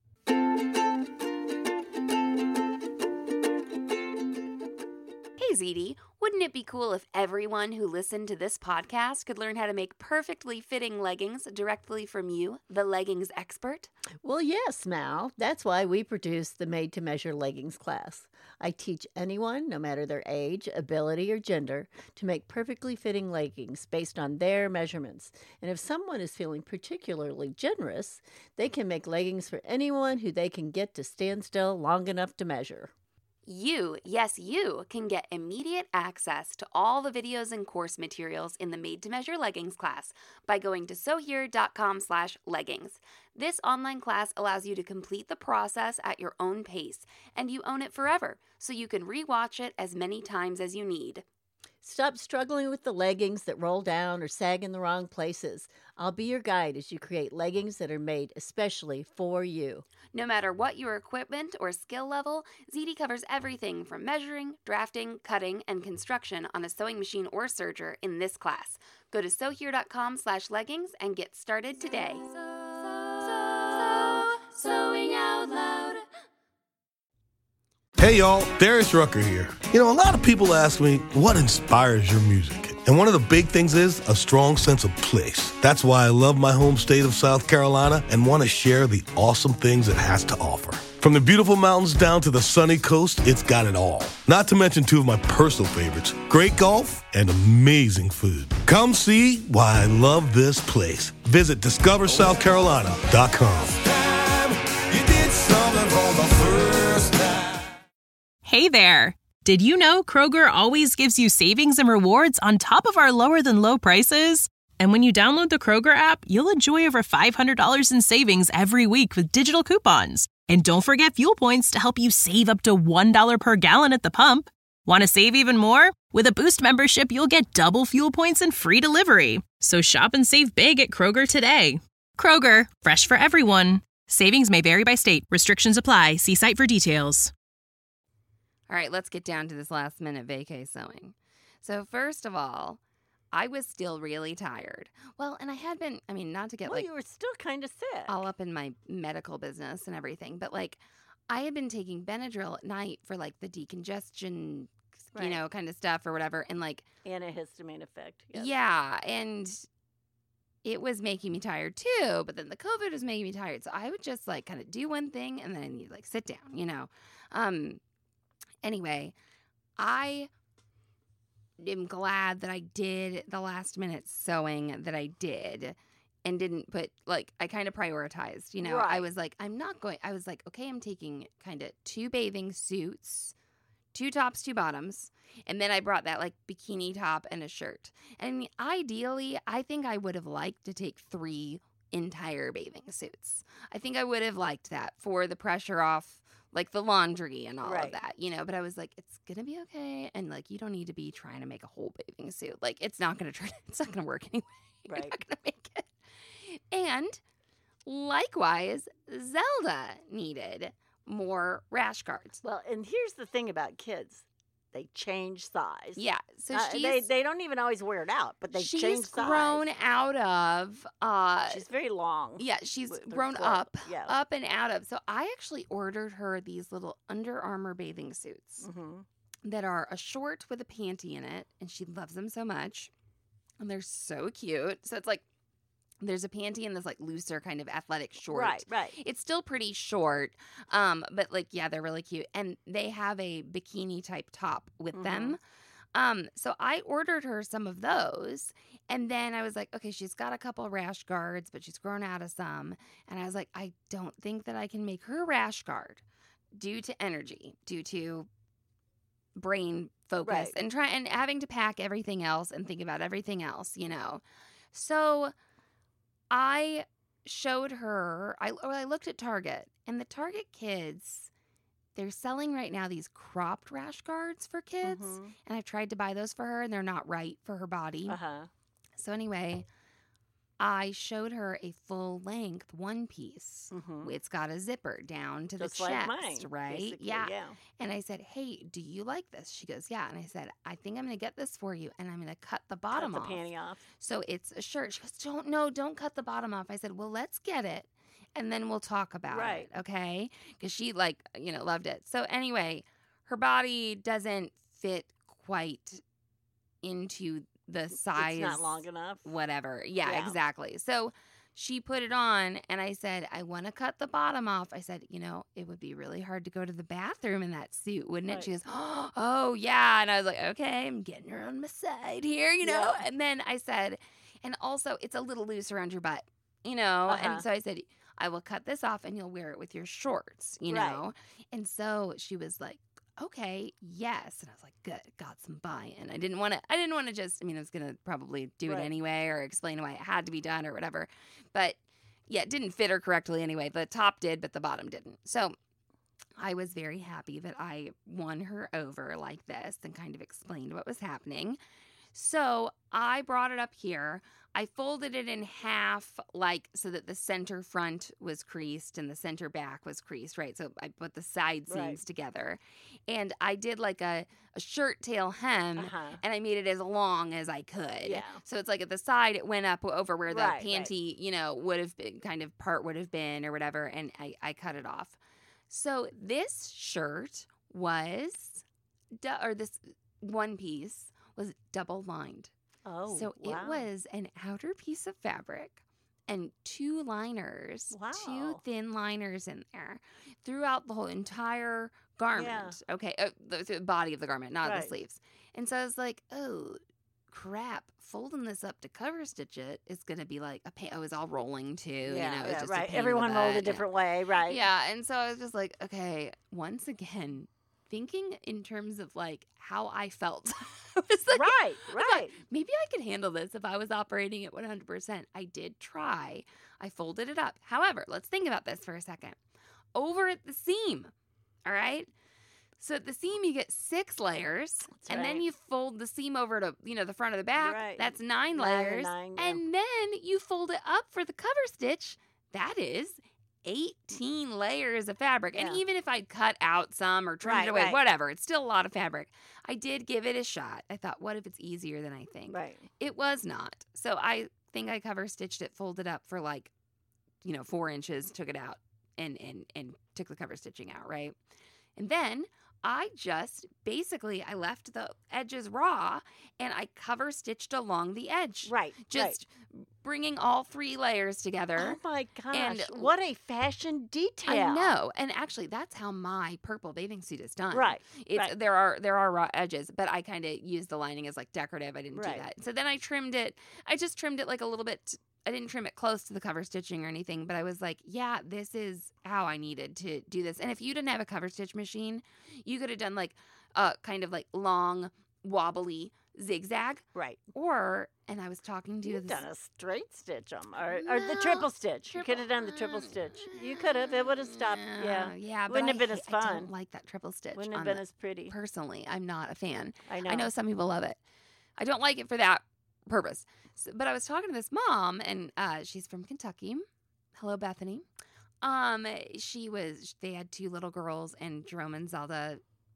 S1: Hey, Z D, wouldn't it be cool if everyone who listened to this podcast could learn how to make perfectly fitting leggings directly from you, the leggings expert?
S3: Well, yes, Mal. That's why we produce the Made to Measure Leggings class. I teach anyone, no matter their age, ability, or gender, to make perfectly fitting leggings based on their measurements. And if someone is feeling particularly generous, they can make leggings for anyone who they can get to stand still long enough to measure.
S1: You, yes, you can get immediate access to all the videos and course materials in the Made to Measure Leggings class by going to sewhere.com slash leggings. This online class allows you to complete the process at your own pace, and you own it forever, so you can rewatch it as many times as you need.
S3: Stop struggling with the leggings that roll down or sag in the wrong places. I'll be your guide as you create leggings that are made especially for you.
S1: No matter what your equipment or skill level, Z D covers everything from measuring, drafting, cutting, and construction on a sewing machine or serger in this class. Go to sewhere.com slash leggings and get started today. Sewing out loud.
S4: Hey y'all, Darius Rucker here. You know, a lot of people ask me, what inspires your music? And one of the big things is a strong sense of place. That's why I love my home state of South Carolina and want to share the awesome things it has to offer. From the beautiful mountains down to the sunny coast, it's got it all. Not to mention two of my personal favorites, great golf and amazing food. Come see why I love this place. Visit discover south carolina dot com.
S5: Hey there! Did you know Kroger always gives you savings and rewards on top of our lower-than-low prices? And when you download the Kroger app, you'll enjoy over five hundred dollars in savings every week with digital coupons. And don't forget fuel points to help you save up to one dollar per gallon at the pump. Want to save even more? With a Boost membership, you'll get double fuel points and free delivery. So shop and save big at Kroger today. Kroger, fresh for everyone. Savings may vary by state. Restrictions apply. See site for details.
S1: All right, let's get down to this last minute vacay sewing. So first of all, I was still really tired. Well, and I had been, I mean, not to get
S3: Well,
S1: like
S3: you were still kind of sick.
S1: all up in my medical business and everything, but like I had been taking Benadryl at night for like the decongestion,
S3: Right.
S1: you know, kind of stuff or whatever. And like,
S3: Antihistamine effect. Yes.
S1: yeah, and it was making me tired too, but then the COVID was making me tired. So I would just like kind of do one thing and then you like sit down, you know. Um anyway, I am glad that I did the last minute sewing that I did and didn't put like I kind of prioritized, you know. I
S3: Right.
S1: was like I'm not going I was like okay, I'm taking kind of two bathing suits, two tops, two bottoms, and then I brought that like bikini top and a shirt. And ideally, I think I would have liked to take three entire bathing suits. I think I would have liked that for the pressure off like the laundry and all of
S3: Right.
S1: that, you know, but I was like, it's going to be okay. And like, you don't need to be trying to make a whole bathing suit. Like, it's not going to try, it's not going to work anyway. You're
S3: Right.
S1: not going to make it. And likewise, Zelda needed more rash guards.
S3: Well, and here's the thing about kids. They change size.
S1: Yeah. So
S3: Uh,
S1: she's,
S3: they they don't even always wear it out, but they
S1: she's
S3: change size.
S1: grown out of, uh,
S3: She's very long.
S1: yeah, she's
S3: with her
S1: grown
S3: clothes.
S1: up,
S3: Yeah.
S1: up and out of. So I actually ordered her these little Under Armour bathing suits.
S3: hmm
S1: that are a short with a panty in it, and she loves them so much. And they're so cute. So it's like there's a panty and this like looser kind of athletic short.
S3: Right, right.
S1: It's still pretty short, um, but like yeah, they're really cute. And they have a bikini type top with
S3: Mhm.
S1: them. Um, so I ordered her some of those, and then I was like, okay, she's got a couple rash guards, but she's grown out of some. And I was like, I don't think that I can make her a rash guard due to energy, due to brain focus,
S3: Right.
S1: and try and having to pack everything else and think about everything else, you know. So I showed her. I or I looked at Target, and the Target kids. They're selling right now these cropped rash guards for kids.
S3: Mhm.
S1: And I've tried to buy those for her, and they're not right for her body.
S3: Uh-huh.
S1: So anyway, I showed her a full length one piece.
S3: Mhm.
S1: It's got a zipper down to
S3: Just
S1: the
S3: like
S1: chest,
S3: mine,
S1: right?
S3: basically,
S1: Yeah.
S3: yeah.
S1: And I said, hey, do you like this? She goes, yeah. And I said, I think I'm going to get this for you, and I'm going to cut the
S3: Cut
S1: bottom
S3: the
S1: off.
S3: panty off.
S1: So it's a shirt. She goes, don't, no, don't cut the bottom off. I said, well, let's get it, and then we'll talk about
S3: Right.
S1: it, okay? Because she, like, you know, loved it. So anyway, her body doesn't fit quite into the size.
S3: It's not long enough.
S1: Whatever. Yeah,
S3: Yeah.
S1: exactly. So she put it on, and I said, I want to cut the bottom off. I said, you know, it would be really hard to go to the bathroom in that suit, wouldn't it?
S3: Right.
S1: She goes, oh, yeah. And I was like, okay, I'm getting her on my side here, you know?
S3: Yeah.
S1: And then I said, and also it's a little loose around your butt, you know?
S3: Uh-huh.
S1: And so I said, I will cut this off, and you'll wear it with your shorts, you
S3: Right.
S1: know? And so she was like, okay, yes. And I was like, good, got some buy-in. I didn't want to, I didn't want to just, I mean, I was going to probably do it
S3: Right.
S1: anyway or explain why it had to be done or whatever. But yeah, it didn't fit her correctly anyway. The top did, but the bottom didn't. So I was very happy that I won her over like this and kind of explained what was happening. So I brought it up here. I folded it in half, like so that the center front was creased and the center back was creased, right? So I put the side seams
S3: Right.
S1: together. And I did like a, a shirt tail hem,
S3: Uh-huh.
S1: and I made it as long as I could.
S3: Yeah.
S1: So it's like at the side, it went up over where the
S3: Right, right.
S1: panty, you know, would have been, kind of part would have been or whatever, and I, I cut it off. So this shirt was, du- or this one piece was double lined.
S3: Oh,
S1: So
S3: wow.
S1: it was an outer piece of fabric and two liners, two
S3: Wow.
S1: thin liners in there throughout the whole entire garment. Okay, uh, the, the body of the garment, not the
S3: Right.
S1: sleeves. And so I was like, oh, crap, folding this up to cover stitch it is going to be like a pain. I was all rolling too.
S3: Yeah,
S1: you know, it was
S3: yeah,
S1: just a
S3: right.
S1: pain in the
S3: Everyone rolled a
S1: butt.
S3: different way, right?
S1: Yeah, and so I was just like, okay, once again, thinking in terms of like how I felt. I was like,
S3: Right,
S1: I thought,
S3: right.
S1: maybe I could handle this if I was operating at one hundred percent. I did try. I folded it up. However, let's think about this for a second. Over at the seam, all right? So at the seam, you get six layers,
S3: That's
S1: and then
S3: right.
S1: you fold the seam over to, you know, the front of the back.
S3: Right.
S1: That's nine
S3: Nine and
S1: layers.
S3: nine, yeah.
S1: And then you fold it up for the cover stitch. That is eighteen layers of fabric. And
S3: Yeah.
S1: even if I'd cut out some or trimmed
S3: Right,
S1: it away,
S3: right.
S1: whatever, it's still a lot of fabric. I did give it a shot. I thought, what if it's easier than I think?
S3: Right.
S1: It was not. So I think I cover stitched it, folded up for like, you know, four inches, took it out and and and took the cover stitching out, right? And then I just basically I left the edges raw and I cover stitched along the edge.
S3: Right.
S1: Just bringing all three layers together.
S3: Oh my gosh.
S1: and-
S3: what a fashion detail.
S1: I know. And actually that's how my purple bathing suit is done.
S3: Right.
S1: It's
S3: right.
S1: there are there are raw edges, but I kind of used the lining as like decorative. I didn't
S3: Right.
S1: do that. So then I trimmed it. I just trimmed it like a little bit. I didn't trim it close to the cover stitching or anything, but I was like, yeah, this is how I needed to do this. And if you didn't have a cover stitch machine, you could have done like a kind of like long, wobbly zigzag,
S3: Right.
S1: or and I was talking to
S3: You've
S1: this.
S3: done a straight stitch on, or, or the
S1: No,
S3: triple stitch. You
S1: triple-
S3: could have done the triple stitch. You could have. It would have stopped. Yeah.
S1: No, yeah, but
S3: Wouldn't
S1: I
S3: have been
S1: hate-
S3: as
S1: I
S3: fun.
S1: don't like that triple stitch.
S3: Wouldn't have
S1: on
S3: been
S1: the-
S3: as pretty.
S1: Personally, I'm not a fan.
S3: I know.
S1: I know some people love it. I don't like it for that purpose. So, but I was talking to this mom, and uh, she's from Kentucky. Hello, Bethany. Um, she was. They had two little girls, and Jerome and Zelda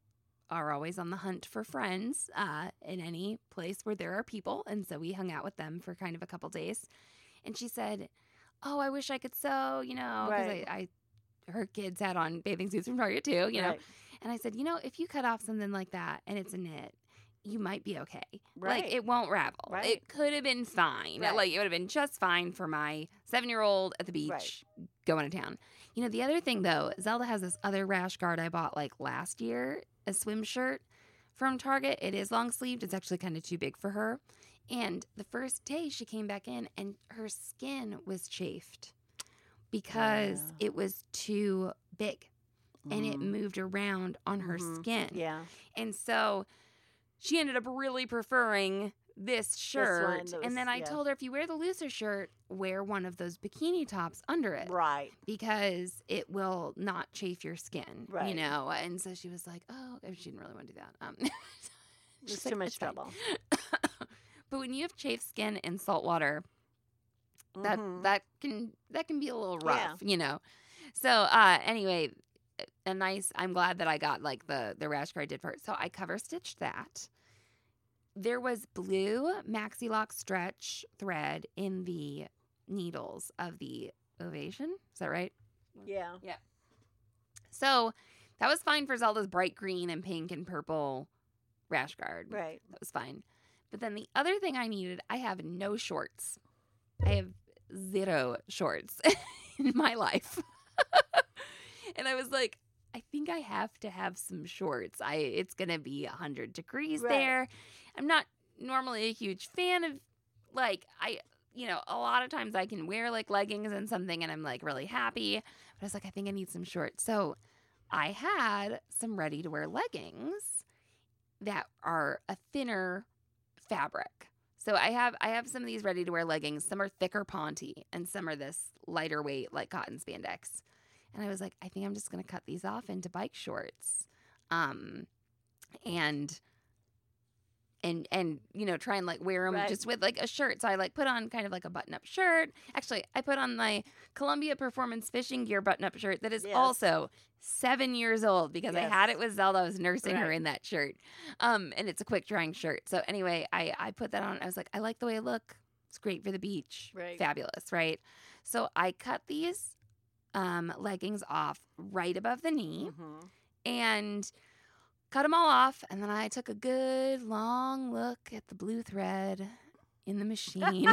S1: are always on the hunt for friends uh, in any place where there are people, and so we hung out with them for kind of a couple days. And she said, "Oh, I wish I could sew, you know, because
S3: Right.
S1: I, I, her kids had on bathing suits from Target too, you know."
S3: Right.
S1: And I said, you know, if you cut off something like that and it's a knit, you might be okay.
S3: Right.
S1: Like, it won't ravel.
S3: Right.
S1: It could have been fine.
S3: Right.
S1: Like, it would have been just fine for my seven-year-old at the beach
S3: Right.
S1: going to town. You know, the other thing, though, Zelda has this other rash guard I bought, like, last year, a swim shirt from Target. It is long-sleeved. It's actually kind of too big for her. And the first day she came back in, and her skin was chafed because
S3: Yeah.
S1: it was too big. And it
S3: Mhm.
S1: moved around on her
S3: Mhm.
S1: skin.
S3: Yeah.
S1: And so she ended up really preferring this shirt.
S3: one that
S1: and then
S3: was-
S1: I
S3: yeah.
S1: told her, if you wear the looser shirt, wear one of those bikini tops under it
S3: Right.
S1: because it will not chafe your skin, you
S3: Right.
S1: know? And so she was like, oh, she didn't really want to do that. Um,
S3: It's
S1: she's
S3: too
S1: like,
S3: much
S1: "It's fine."
S3: trouble.
S1: But when you have chafed skin in salt water, that
S3: Mhm.
S1: that can that can be a little
S3: Yeah.
S1: rough, you know. So uh anyway, a nice I'm glad that I got like the the rash guard I did for it. So I cover stitched that. There was blue Maxi Lock stretch thread in the needles of the Ovation. Is that right?
S3: Yeah.
S1: So that was fine for Zelda's bright green and pink and purple rash guard.
S3: Right.
S1: That was fine. But then the other thing I needed, I have no shorts. I have zero shorts in my life. And I was like, I think I have to have some shorts. I it's going to be one hundred degrees
S3: Right.
S1: there. I'm not normally a huge fan of like I you know, a lot of times I can wear like leggings and something and I'm like really happy. But I was like, I think I need some shorts. So I had some ready to wear leggings that are a thinner fabric. So I have I have some of these ready to wear leggings. Some are thicker ponte and some are this lighter weight like cotton spandex. And I was like, I think I'm just going to cut these off into bike shorts. Um and and and you know, try and like wear them
S3: Right.
S1: just with like a shirt. So I like put on kind of like a button-up shirt. Actually, I put on my Columbia Performance Fishing Gear button-up shirt that is
S3: Yes.
S1: also seven years old because I had
S3: Yes.
S1: it with Zelda. I was nursing her
S3: Right.
S1: in that shirt. Um, and it's a quick drying shirt. So anyway, I, I put that on. I was like, I like the way I look. It's great for the beach.
S3: Right.
S1: Fabulous, right? So I cut these um, leggings off right above the knee
S3: Mhm.
S1: and cut them all off. And then I took a good long look at the blue thread in the machine.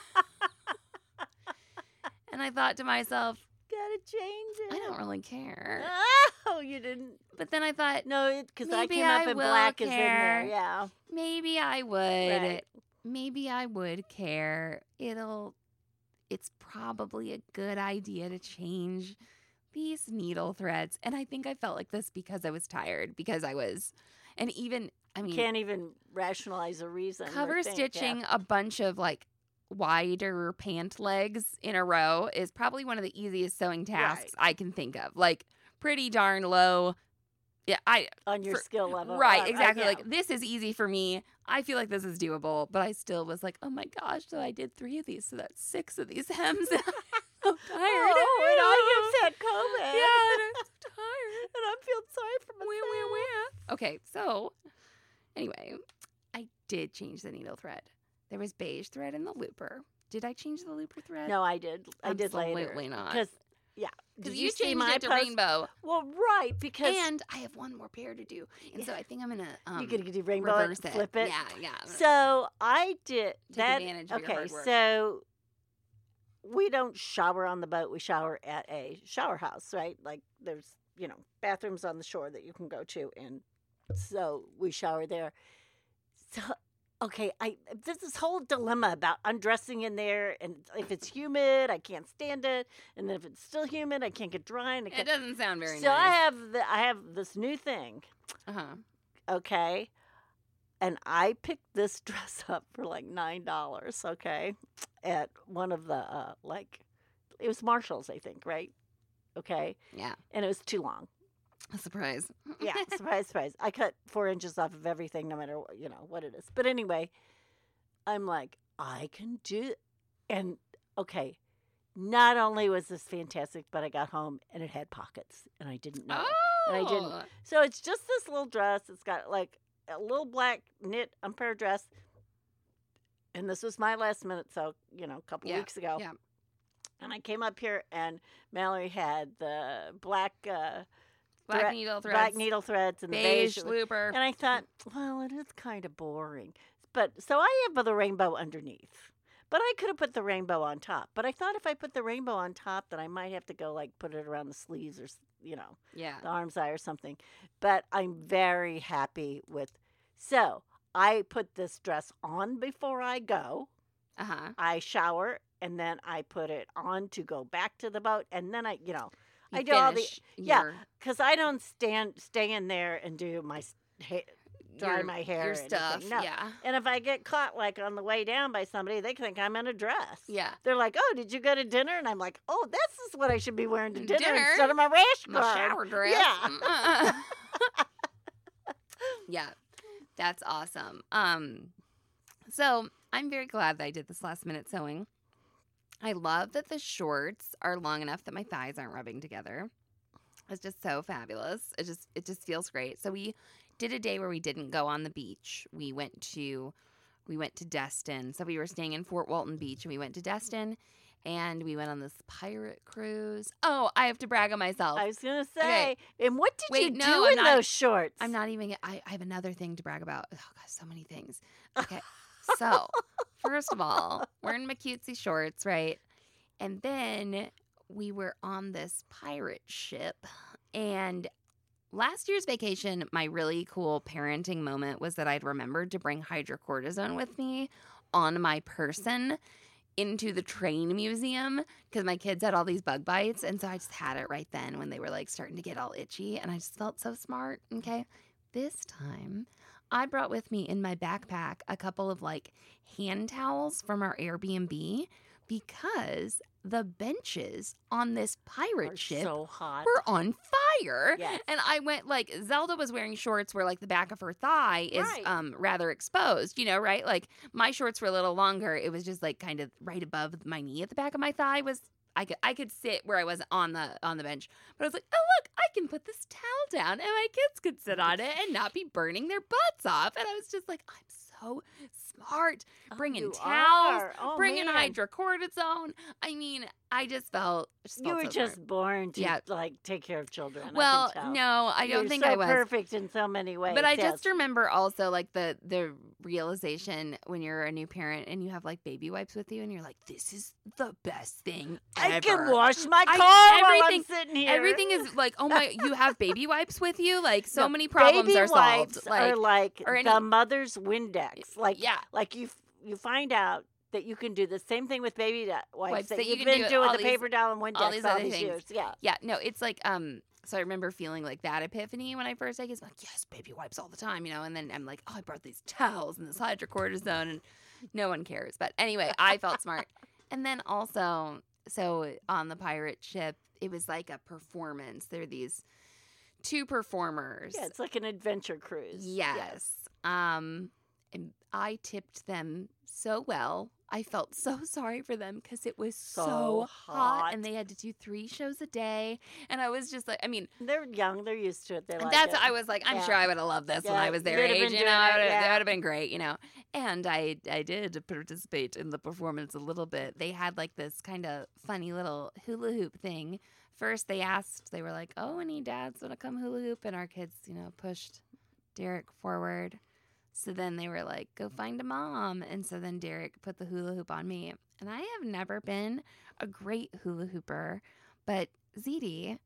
S1: And I thought to myself,
S3: Gotta change it.
S1: I don't really care.
S3: Oh, you didn't.
S1: But then I thought,
S3: No, because I
S1: Maybe
S3: came up
S1: I
S3: in
S1: will
S3: black is in
S1: care.
S3: there. Yeah.
S1: maybe I would.
S3: Right.
S1: Maybe I would care. It'll, it's probably a good idea to change these needle threads. And I think I felt like this because I was tired, because I was, and even, I mean,
S3: Can't even rationalize a reason. or
S1: cover
S3: think, yeah.
S1: stitching a bunch of like wider pant legs in a row is probably one of the easiest sewing tasks I can think of. Like pretty darn low. Yeah, I
S3: on your
S1: for-
S3: skill level.
S1: right,
S3: Uh, uh,
S1: exactly.
S3: yeah.
S1: Like this is easy for me. I feel like this is doable, but I still was like, oh my gosh, so I did three of these, so that's six of these hems. I'm so tired.
S3: Oh, and I just had COVID.
S1: Yeah, and I'm so tired.
S3: and I'm feeling sorry for myself.
S1: Wah, wah, wah. Okay, so anyway, I did change the needle thread. There was beige thread in the looper. Did I change the looper thread?
S3: No, I did. I did later.
S1: Absolutely not.
S3: Because yeah,
S1: Because
S3: Did
S1: you,
S3: see
S1: changed
S3: my
S1: it to
S3: post?
S1: rainbow.
S3: Well, right, because
S1: And I have one more pair to do. And so I think I'm going to um,
S3: you could do rainbow and
S1: reverse it.
S3: flip it.
S1: Yeah, yeah.
S3: So I did
S1: Take
S3: that.
S1: advantage of your
S3: okay,
S1: hard work.
S3: so we don't shower on the boat. We shower at a shower house, right? Like there's, you know, bathrooms on the shore that you can go to, and so we shower there. So okay, I there's this whole dilemma about undressing in there, and if it's humid, I can't stand it, and then if it's still humid, I can't get dry. And I
S1: It
S3: can't.
S1: doesn't sound very
S3: so I
S1: nice.
S3: have the, I have this new thing.
S1: Uh-huh.
S3: Okay. And I picked this dress up for like nine dollars, okay, at one of the, uh, like, it was Marshall's, I think, right? Okay.
S1: Yeah.
S3: And it was too long.
S1: A surprise.
S3: Yeah, surprise, surprise. I cut four inches off of everything, no matter, what, you know, what it is. But anyway, I'm like, I can do, and okay, not only was this fantastic, but I got home and it had pockets, and I didn't know.
S1: Oh.
S3: And I didn't. So it's just this little dress. It's got like a little black knit umbrella dress. And this was my last minute, so, you know, a couple
S1: Yeah,
S3: weeks ago.
S1: yeah.
S3: And I came up here and Mallory had the black uh,
S1: Black
S3: thre-
S1: needle threads.
S3: black needle threads and
S1: beige,
S3: the beige.
S1: looper.
S3: And I thought, well, it is kind of boring. But so I have the rainbow underneath. But I could have put the rainbow on top. But I thought if I put the rainbow on top, that I might have to go like put it around the sleeves or, s- you know,
S1: Yeah.
S3: the arm's eye or something. But I'm very happy with. So I put this dress on before I go.
S1: Uh huh.
S3: I shower and then I put it on to go back to the boat. And then I, you know,
S1: You
S3: I do all the.
S1: finish
S3: Yeah,
S1: your-
S3: because I don't stand stay in there and do my s- ha- dry
S1: your-
S3: my hair
S1: your
S3: or
S1: stuff.
S3: anything. No.
S1: Yeah.
S3: And if I get caught like on the way down by somebody, they think I'm in a dress.
S1: Yeah.
S3: They're like, "Oh, did you go to dinner?" And I'm like, "Oh, this is what I should be wearing to dinner,
S1: Dinner?
S3: instead of my rash
S1: My
S3: guard."
S1: shower dress.
S3: Yeah.
S1: Mm-uh. Yeah. That's awesome. Um, so I'm very glad that I did this last minute sewing. I love that the shorts are long enough that my thighs aren't rubbing together. It's just so fabulous. It just it just feels great. So we did a day where we didn't go on the beach. We went to we went to Destin. So we were staying in Fort Walton Beach and we went to Destin and we went on this pirate cruise. Oh, I have to brag on myself.
S3: I was gonna say,
S1: Okay.
S3: and what did
S1: Wait,
S3: you
S1: no,
S3: do
S1: I'm
S3: in
S1: not-
S3: those shorts?
S1: I'm not even I, I have another thing to brag about. Oh gosh, so many things. Okay. So, first of all, we're in my cutesy shorts, right? And then we were on this pirate ship. And last year's vacation, my really cool parenting moment was that I'd remembered to bring hydrocortisone with me on my person into the train museum because my kids had all these bug bites. And so I just had it right then when they were like starting to get all itchy. And I just felt so smart. Okay. This time, I brought with me in my backpack a couple of like hand towels from our Airbnb because the benches on this pirate
S3: Are
S1: ship
S3: so hot.
S1: were on fire.
S3: Yes.
S1: And I went like Zelda was wearing shorts where like the back of her thigh is
S3: Right.
S1: um rather exposed, you know, right? Like my shorts were a little longer. It was just like kind of right above my knee at the back of my thigh was I could I could sit where I was on the on the bench. But I was like, "Oh, look, I can put this towel down and my kids could sit on it and not be burning their butts off." And I was just like, "I'm so smart.
S3: Oh,
S1: Bringing
S3: you
S1: towels,
S3: are. Oh,
S1: bringing
S3: man.
S1: hydrocortisone." I mean, I just felt just
S3: You
S1: felt
S3: were
S1: so
S3: just
S1: smart.
S3: born to
S1: Yeah.
S3: like take care of children. I
S1: Well,
S3: can tell.
S1: no, I don't
S3: You're
S1: think
S3: so
S1: I was.
S3: perfect in so many ways.
S1: But I
S3: yes.
S1: just remember also like the the realization when you're a new parent and you have like baby wipes with you and you're like, this is the best thing
S3: I
S1: ever.
S3: can wash my
S1: I-
S3: car while I'm
S1: everything-
S3: sitting here.
S1: Everything is like, oh my, you have baby wipes with you? Like so
S3: No,
S1: many problems
S3: baby
S1: are solved.
S3: wipes
S1: Like,
S3: are like
S1: or any-
S3: the mother's Windex. Like
S1: yeah.
S3: like you f- you find out that you can do the same thing with baby da- wipes,
S1: Wipes
S3: that,
S1: that you
S3: you've
S1: can
S3: been
S1: do
S3: doing
S1: all
S3: the
S1: these-
S3: paper towel and Windex
S1: all
S3: all
S1: these
S3: these,
S1: other things.
S3: years. Yeah.
S1: Yeah, no, it's like um. So I remember feeling like that epiphany when I first I was like, yes, baby wipes all the time, you know. And then I'm like, oh, I brought these towels and this hydrocortisone, and no one cares. But anyway, I felt smart. And then also, so on the pirate ship, it was like a performance. There were these two performers.
S3: Yeah, it's like an adventure cruise.
S1: Yes. Um, and I tipped them so well. I felt so sorry for them because it was so,
S3: So
S1: hot.
S3: hot.
S1: and they had to do three shows a day. And I was just like, I mean,
S3: They're young. They're used to it. They like
S1: that's
S3: it.
S1: I was like, I'm
S3: Yeah.
S1: sure I would have loved this when
S3: Yeah,
S1: I was their
S3: you'd have
S1: age.
S3: been
S1: You
S3: doing
S1: know,
S3: it,
S1: it would
S3: yeah.
S1: have been great. You know, and I I did participate in the performance a little bit. They had like this kind of funny little hula hoop thing. First, they asked, they were like, "Oh, any dads want to come hula hoop?" And our kids, you know, pushed Derek forward. So then they were like, "Go find a mom." And so then Derek put the hula hoop on me. And I have never been a great hula hooper, but Z D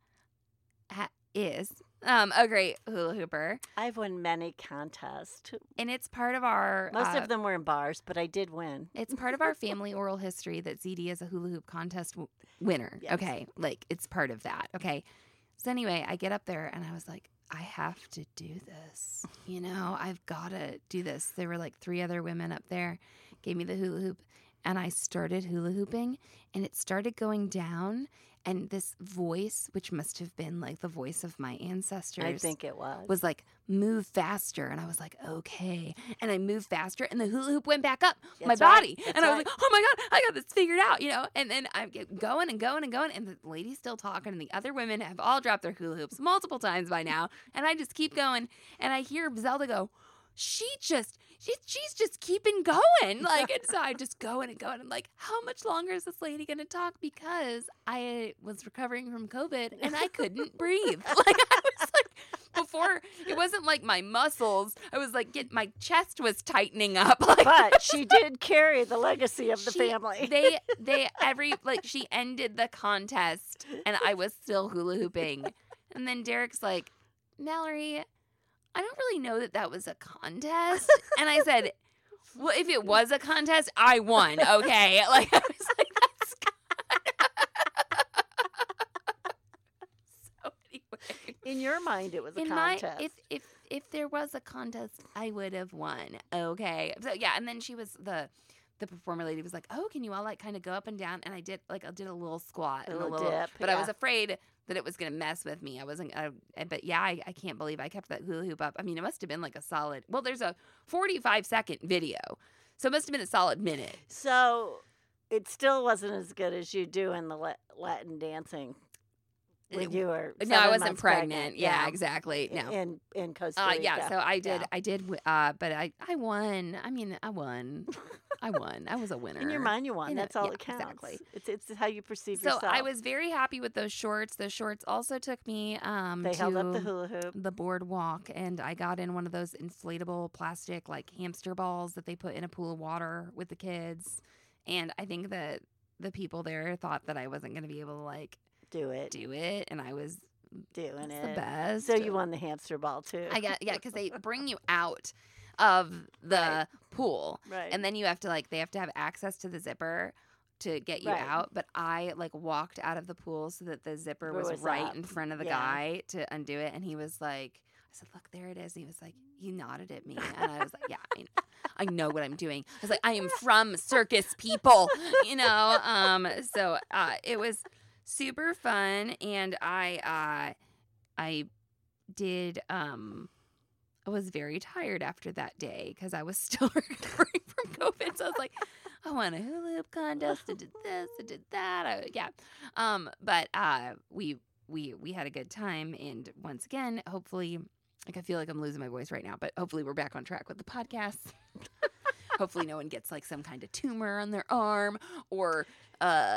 S1: ha- is um, a great hula hooper.
S3: I've won many contests.
S1: And it's part of our
S3: Most
S1: uh,
S3: of them were in bars, but I did win.
S1: it's part of our family oral history that Z D is a hula hoop contest w- winner.
S3: Yes.
S1: Okay, like it's part of that. Okay, so anyway, I get up there and I was like, I have to do this. You know, I've got to do this. There were like three other women up there, gave me the hula hoop, and I started hula hooping, and it started going down. And this voice, which must have been like the voice of my ancestors,
S3: I think it was.
S1: was like, move faster. And I was like, okay. And I moved faster and the hula hoop went back up my
S3: That's right.
S1: body.
S3: That's
S1: And I was
S3: right.
S1: like, oh my God, I got this figured out, you know? And then I'm get- going and going and going. And the lady's still talking. And the other women have all dropped their hula hoops multiple times by now. And I just keep going. And I hear Zelda go, she just, she, she's just keeping going. Like, and so I'm just going and going. I'm like, how much longer is this lady going to talk? Because I was recovering from COVID and I couldn't breathe. Like, I was more, it wasn't like my muscles. I was like, get my chest was tightening up. Like,
S3: But she did carry the legacy of the
S1: she-
S3: family.
S1: They, they, every, like, she ended the contest and I was still hula hooping. And then Derek's like, Mallory, I don't really know that that was a contest. And I said, well, if it was a contest, I won. Okay. Like, I was like, that's so anyway.
S3: In your mind, it was a
S1: In
S3: contest.
S1: my, if, if, if there was a contest, I would have won. Okay. So yeah. And then she was the, the performer lady was like, oh, can you all like kind of go up and down? And I did like, I did a little squat
S3: A
S1: and a
S3: little
S1: little,
S3: dip,
S1: but I
S3: yeah.
S1: was afraid that it was going to mess with me. I wasn't, uh, but yeah, I, I can't believe I kept that hula hoop up. I mean, it must have been like a solid, well, there's a forty-five second video. So it must have been a solid minute.
S3: So it still wasn't as good as you doing the La- Latin dancing when
S1: It-
S3: you were.
S1: No, I
S3: seven
S1: wasn't
S3: months
S1: pregnant. Yeah, exactly. No.
S3: In in Costa
S1: Uh,
S3: Rica.
S1: yeah, so I did,
S3: Yeah.
S1: I did, w- uh, but I, I won. I mean, I won. I won. I was a winner.
S3: In your mind, you won.
S1: You know,
S3: That's all
S1: yeah,
S3: that counts.
S1: exactly.
S3: It's it's how you perceive
S1: So
S3: yourself.
S1: I was very happy with those shorts. Those shorts also took me um,
S3: They
S1: to
S3: held up the hula hoop.
S1: the boardwalk, and I got in one of those inflatable plastic like hamster balls that they put in a pool of water with the kids. And I think that the people there thought that I wasn't going to be able to like
S3: Do it.
S1: do it, and I was
S3: Doing
S1: it's
S3: it.
S1: the best.
S3: So you won the hamster ball too.
S1: I got yeah, because they bring you out of the
S3: Right.
S1: pool,
S3: Right.
S1: and then you have to like they have to have access to the zipper to get you
S3: Right.
S1: out. But I like walked out of the pool so that the zipper
S3: It
S1: was,
S3: was
S1: right
S3: up.
S1: in front of the
S3: Yeah.
S1: guy to undo it, and he was like, I said, "Look, there it is." And he was like, he nodded at me, and I was like, "Yeah, I, I know what I'm doing." I was like, "I am from circus people," you know. Um, so uh, it was super fun, and I uh, I did um. I was very tired after that day because I was still recovering from COVID. So I was like, I won a hula hoop contest. I did this. I did that. I, yeah. Um. But uh, we we we had a good time, and once again, hopefully, like I feel like I'm losing my voice right now, but hopefully we're back on track with the podcast. Hopefully, no one gets like some kind of tumor on their arm or uh.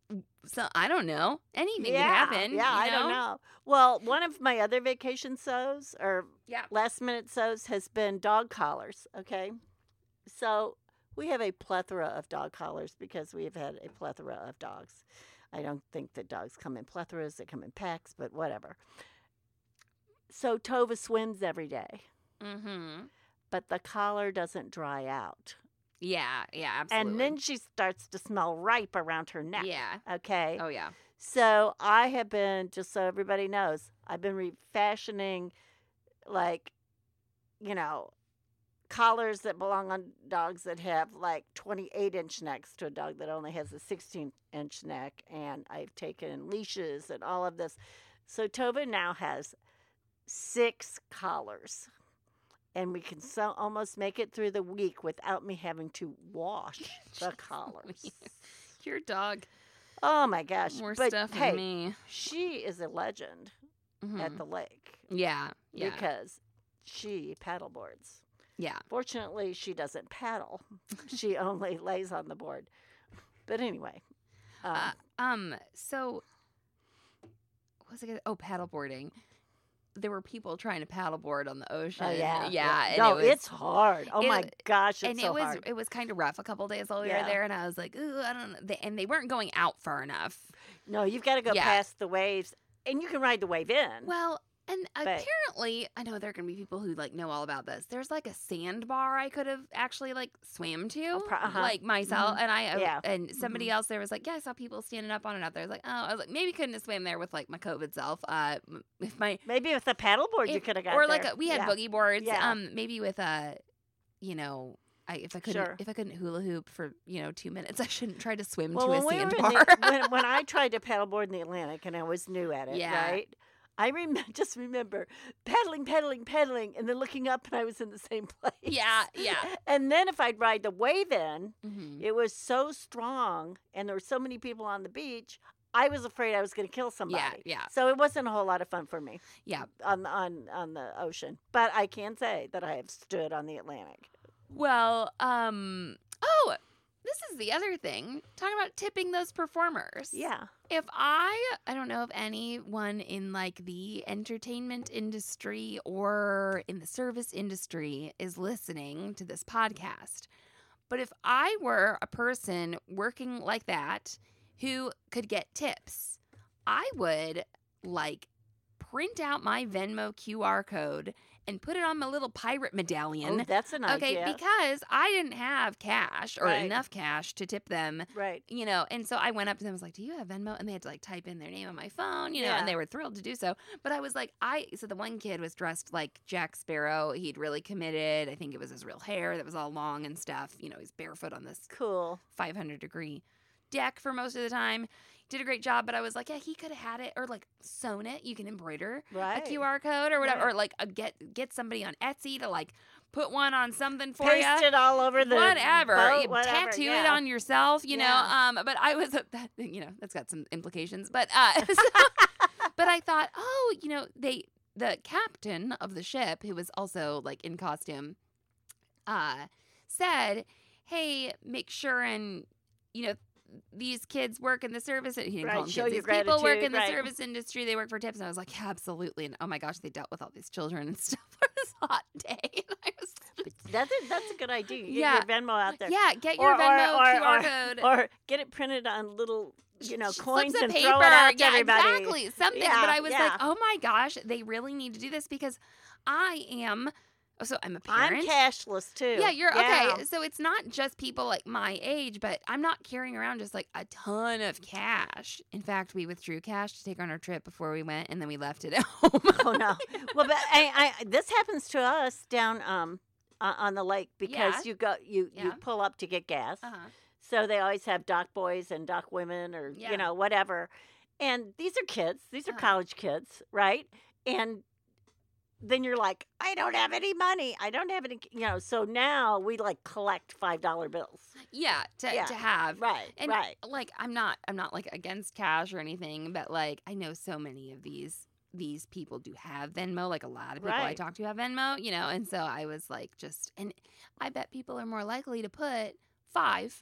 S1: So I don't know. Anything
S3: yeah,
S1: can happen.
S3: Yeah,
S1: you
S3: I don't know. Well, one of my other vacation sews or
S1: Yeah.
S3: last minute sews has been dog collars. Okay, so we have a plethora of dog collars because we have had a plethora of dogs. I don't think that dogs come in plethoras; they come in packs, but whatever. So Tova swims every day,
S1: Mm-hmm.
S3: but the collar doesn't dry out.
S1: Yeah. Yeah. Absolutely.
S3: And then she starts to smell ripe around her neck.
S1: Yeah.
S3: Okay.
S1: Oh yeah.
S3: So I have been, just so everybody knows, I've been refashioning, like, you know, collars that belong on dogs that have like twenty-eight inch necks to a dog that only has a sixteen inch neck. And I've taken leashes and all of this. So Tova now has six collars. And we can so almost make it through the week without me having to wash the collars.
S1: Your dog
S3: Oh my gosh.
S1: more
S3: but
S1: stuff
S3: hey,
S1: than me.
S3: she is a legend
S1: Mhm.
S3: at the lake
S1: Yeah. Yeah.
S3: because she paddleboards.
S1: Yeah.
S3: Fortunately, she doesn't paddle. She only lays on the board. But anyway. Um,
S1: Uh, um. So, what was I gonna? Oh, paddleboarding. There were people trying to paddleboard on the ocean.
S3: oh, yeah.
S1: Yeah. and
S3: No,
S1: it was,
S3: it's hard. Oh
S1: it
S3: my
S1: was-
S3: gosh, it's
S1: and
S3: so
S1: it was
S3: hard.
S1: it was kind of rough a couple days while we
S3: Yeah.
S1: were there, and I was like, ooh, I don't know. They, and they weren't going out far enough.
S3: No, you've got to go
S1: Yeah.
S3: past the waves. And you can ride the wave in.
S1: Well, and
S3: But-
S1: apparently, I know there are gonna be people who like know all about this. There's like a sandbar I could have actually like swam to,
S3: pro- uh-huh.
S1: like myself,
S3: Mhm.
S1: and I uh,
S3: Yeah.
S1: and somebody
S3: Mhm.
S1: else there was like, yeah, I saw people standing up on it out there. I was like, oh, I was like, maybe couldn't have swam there with like my COVID self. Uh, m- if my
S3: Maybe with the paddleboard you
S1: if-
S3: could have got
S1: or like
S3: there.
S1: a, we had
S3: Yeah.
S1: boogie boards.
S3: Yeah.
S1: Um, maybe with a, you know. I, if I couldn't,
S3: Sure.
S1: if I couldn't hula hoop for you know two minutes, I shouldn't try to swim
S3: Well,
S1: to a
S3: when we were in
S1: sandbar.
S3: the, when, when I tried to paddleboard in the Atlantic and I was new at it,
S1: Yeah.
S3: right? I rem- just remember paddling, paddling, paddling, and then looking up and I was in the same place.
S1: Yeah, yeah.
S3: And then if I'd ride the wave in,
S1: Mhm.
S3: it was so strong and there were so many people on the beach, I was afraid I was going to kill somebody.
S1: yeah.
S3: So it wasn't a whole lot of fun for me
S1: Yeah.
S3: on, on, on the ocean. But I can say that I have stood on the Atlantic.
S1: Well, um, oh, this is the other thing. Talking about tipping those performers.
S3: Yeah.
S1: If I, I don't know if anyone in like the entertainment industry or in the service industry is listening to this podcast, but if I were a person working like that who could get tips, I would like print out my Venmo Q R code and put it on my little pirate medallion.
S3: Oh, that's an
S1: okay,
S3: idea.
S1: because I didn't have cash or
S3: Right.
S1: enough cash to tip them.
S3: Right.
S1: You know, and so I went up to them and was like, do you have Venmo? And they had to like type in their name on my phone, you know,
S3: Yeah.
S1: and they were thrilled to do so. But I was like, I, so the one kid was dressed like Jack Sparrow. He'd really committed. I think it was his real hair that was all long and stuff. You know, he's barefoot on this
S3: Cool.
S1: five hundred degree deck for most of the time. Did a great job, but I was like, yeah, he could have had it or like sewn it. You can embroider
S3: Right.
S1: a Q R code or whatever,
S3: Right.
S1: or like a get get somebody on Etsy to like put one on something for
S3: Paste
S1: you.
S3: it all over the
S1: Whatever,
S3: boat,
S1: you
S3: whatever,
S1: tattoo
S3: yeah.
S1: it on yourself, you know.
S3: Yeah.
S1: Um, but I was that, you know, that's got some implications. But uh, so- but I thought, oh, you know, they the captain of the ship, who was also like in costume, uh, said, hey, make sure and you know. These kids work in the service. He didn't
S3: Right,
S1: call them
S3: show
S1: kids.
S3: your
S1: These people work
S3: gratitude,
S1: in the
S3: right.
S1: service industry. They work for tips. And I was like, yeah, absolutely. And oh my gosh, they dealt with all these children and stuff for this hot day. And I was,
S3: That's a, that's a good idea. Get
S1: Yeah.
S3: your Venmo out there.
S1: yeah, get your
S3: Or- or-
S1: Venmo
S3: or-
S1: Q R
S3: or-
S1: code.
S3: Or get it printed on little, you know,
S1: Slips
S3: coins
S1: of
S3: and
S1: paper.
S3: throw it out to
S1: yeah,
S3: everybody.
S1: exactly. Something.
S3: Yeah,
S1: but I was like,
S3: yeah.
S1: oh my gosh, they really need to do this because I am. So I'm a
S3: I'm
S1: parent.
S3: cashless too.
S1: Yeah, you're
S3: Yeah.
S1: okay. So it's not just people like my age, but I'm not carrying around just like a ton of cash. In fact, we withdrew cash to take on our trip before we went, and then we left it at home.
S3: Oh no. Well, but I, I this happens to us down um uh, on the lake because
S1: Yeah.
S3: you go you you
S1: Yeah.
S3: pull up to get gas.
S1: uh-huh.
S3: So they always have dock boys and dock women or
S1: Yeah.
S3: you know whatever. And these are kids. These are
S1: Uh-huh.
S3: college kids, right? And then you're like, I don't have any money. I don't have any, you know. So now we like collect five dollar bills.
S1: Yeah, to
S3: Yeah.
S1: to have.
S3: Right.
S1: And
S3: right.
S1: like I'm not I'm not like against cash or anything, but like I know so many of these these people do have Venmo. Like a lot of people I
S3: Right.
S1: talk to have Venmo, you know, and so I was like just and I bet people are more likely to put five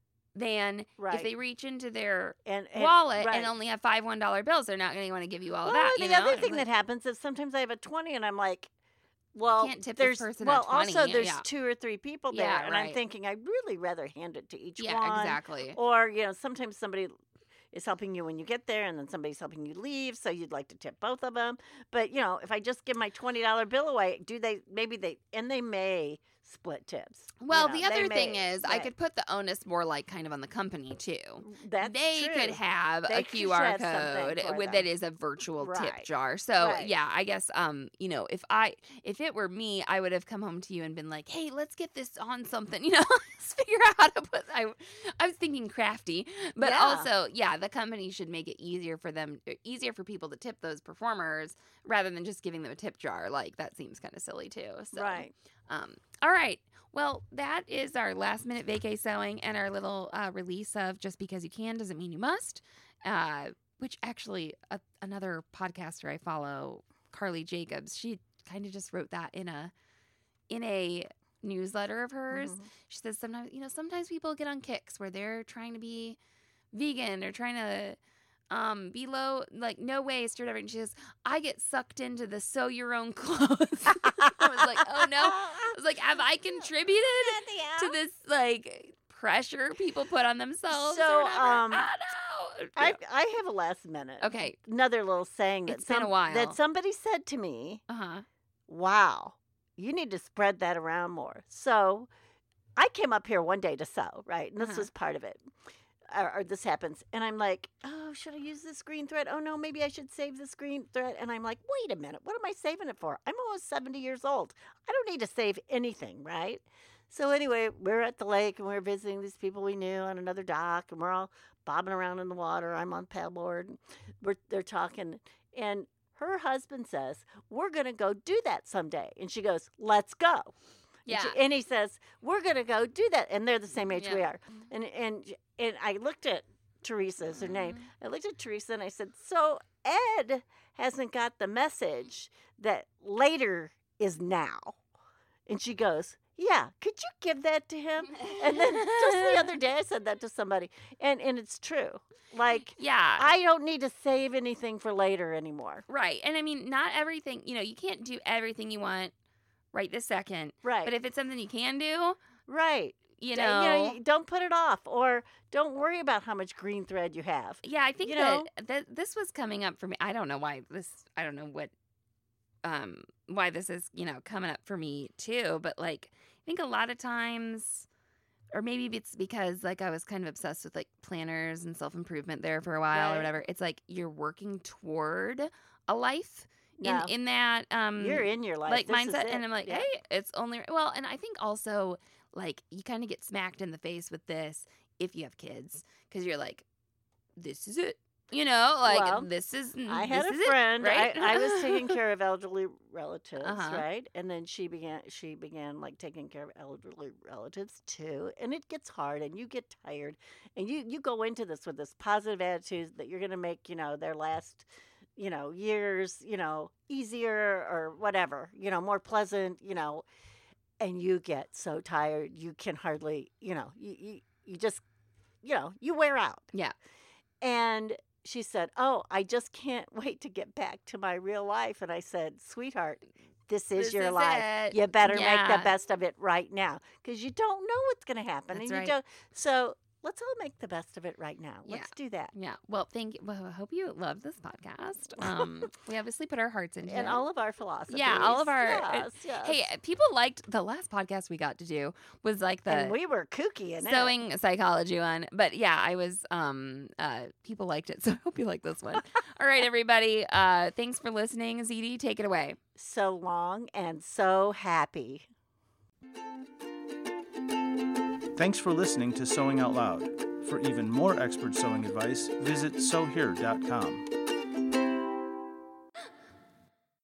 S1: than
S3: Right.
S1: if they reach into their
S3: And, and
S1: wallet
S3: right.
S1: and only have five one dollar bills, they're not going to want to give you all
S3: well,
S1: of that.
S3: the
S1: you know?
S3: other
S1: And
S3: thing
S1: I'm
S3: that
S1: like,
S3: happens is sometimes I have a twenty and I'm like, well,
S1: can't tip this
S3: there's
S1: person a
S3: well,
S1: twenty,
S3: also there's
S1: yeah.
S3: two or three people there,
S1: Yeah,
S3: and I'm
S1: right.
S3: thinking I'd really rather hand it to each
S1: yeah,
S3: one.
S1: exactly.
S3: Or you know, sometimes somebody is helping you when you get there, and then somebody's helping you leave, so you'd like to tip both of them. But you know, if I just give my twenty dollar bill away, do they? Maybe they and they may split tips. you
S1: Well,
S3: know,
S1: the
S3: they
S1: other
S3: may,
S1: thing is, I
S3: right.
S1: could put the onus more like kind of on the company too.
S3: That's
S1: they
S3: true.
S1: could have
S3: They
S1: a
S3: could
S1: Q R
S3: have something
S1: code
S3: for
S1: with
S3: them.
S1: that is a virtual tip
S3: Right.
S1: jar. So
S3: Right.
S1: yeah, I guess um, you know, if I if it were me, I would have come home to you and been like, hey, let's get this on something. You know, let's figure out how to put. I I was thinking crafty, but
S3: Yeah.
S1: also yeah, the company should make it easier for them, easier for people to tip those performers rather than just giving them a tip jar. Like that seems kind of silly too. So,
S3: Right.
S1: Um. All right. Well, that is our last minute vacay sewing and our little uh, release of Just Because You Can Doesn't Mean You Must, uh, which actually uh, another podcaster I follow, Carly Jacobs, she kind of just wrote that in a in a newsletter of hers.
S3: Mhm.
S1: She says sometimes, you know, sometimes people get on kicks where they're trying to be vegan or trying to um, be low, like no waste or whatever. And she says, I get sucked into the sew your own clothes. I was like, oh no. I was like, have I contributed to this like pressure people put on themselves?
S3: So,
S1: or whatever?
S3: um,
S1: I don't know.
S3: I I have a last minute.
S1: Okay.
S3: Another little saying that
S1: It's been a
S3: some-
S1: while.
S3: that somebody said to me.
S1: Uh huh.
S3: Wow, you need to spread that around more. So I came up here one day to sew, right? And this
S1: Uh-huh.
S3: was part of it. Or, or this happens. And I'm like, oh, should I use this green thread? Oh, no, maybe I should save this green thread. And I'm like, wait a minute. What am I saving it for? I'm almost seventy years old. I don't need to save anything, right? So anyway, we're at the lake and we're visiting these people we knew on another dock. And we're all bobbing around in the water. I'm on paddleboard. We're, they're talking. And her husband says, we're going to go do that someday. And she goes, let's go.
S1: Yeah.
S3: And, she, and he says, we're going to go do that. And they're the same age we
S1: Yeah.
S3: are. And, and, and I looked at Teresa, is her name.
S1: Mm-hmm.
S3: I looked at Teresa and I said, so Ed hasn't got the message that later is now. And she goes, Yeah, could you give that to him? And then just the other day I said that to somebody, and and it's true. Like,
S1: Yeah.
S3: I don't need to save anything for later anymore.
S1: Right. And I mean, not everything, you know, you can't do everything you want right this second.
S3: Right.
S1: But if it's something you can do,
S3: Right.
S1: you
S3: D-
S1: know.
S3: you know, you don't put it off, or don't worry about how much green thread you have.
S1: Yeah, I think
S3: you
S1: that,
S3: know?
S1: that this was coming up for me. I don't know why this, I don't know what, um, why this is, you know, coming up for me too. But like, I think a lot of times, or maybe it's because like I was kind of obsessed with like planners and self improvement there for a while
S3: Right.
S1: or whatever. It's like you're working toward a life
S3: No.
S1: in in that um
S3: You're in your life.
S1: like
S3: This is
S1: mindset,
S3: it.
S1: and I'm like,
S3: Yeah.
S1: hey, it's only well, and I think also like you kind of get smacked in the face with this if you have kids because you're like, this is it, you know, like
S3: Well,
S1: this is.
S3: I had
S1: this
S3: a
S1: is it,
S3: friend.
S1: right?
S3: I, I was taking care of elderly relatives,
S1: Uh-huh.
S3: right? And then she began. She began like taking care of elderly relatives too. And it gets hard, and you get tired, and you you go into this with this positive attitude that you're going to make, you know, their last, you know, years, you know, easier or whatever, you know, more pleasant, you know. And you get so tired, you can hardly, you know, you you, you just, you know, you wear out.
S1: Yeah.
S3: And she said, "Oh, I just can't wait to get back to my real life." And I said, "Sweetheart, this is
S1: This
S3: your
S1: is
S3: life.
S1: it.
S3: You better make
S1: Yeah.
S3: the best of it right now, because you don't know what's going to happen."
S1: That's
S3: and
S1: right.
S3: you don't. So let's all make the best of it right now.
S1: Yeah.
S3: Let's do that.
S1: Yeah. Well, thank you. Well, I hope you love this podcast. Um, we obviously put our hearts into
S3: And
S1: it.
S3: all of our philosophies.
S1: Yeah, all of our-
S3: Yes, yes.
S1: Hey, people liked the last podcast we got to do was like the
S3: and we were kooky in it.
S1: sewing psychology one. But yeah, I was um uh people liked it, so I hope you like this one. All right, everybody. Uh thanks for listening. Z D, take it away.
S3: So long and so happy.
S2: Thanks for listening to Sewing Out Loud. For even more expert sewing advice, visit sew here dot com.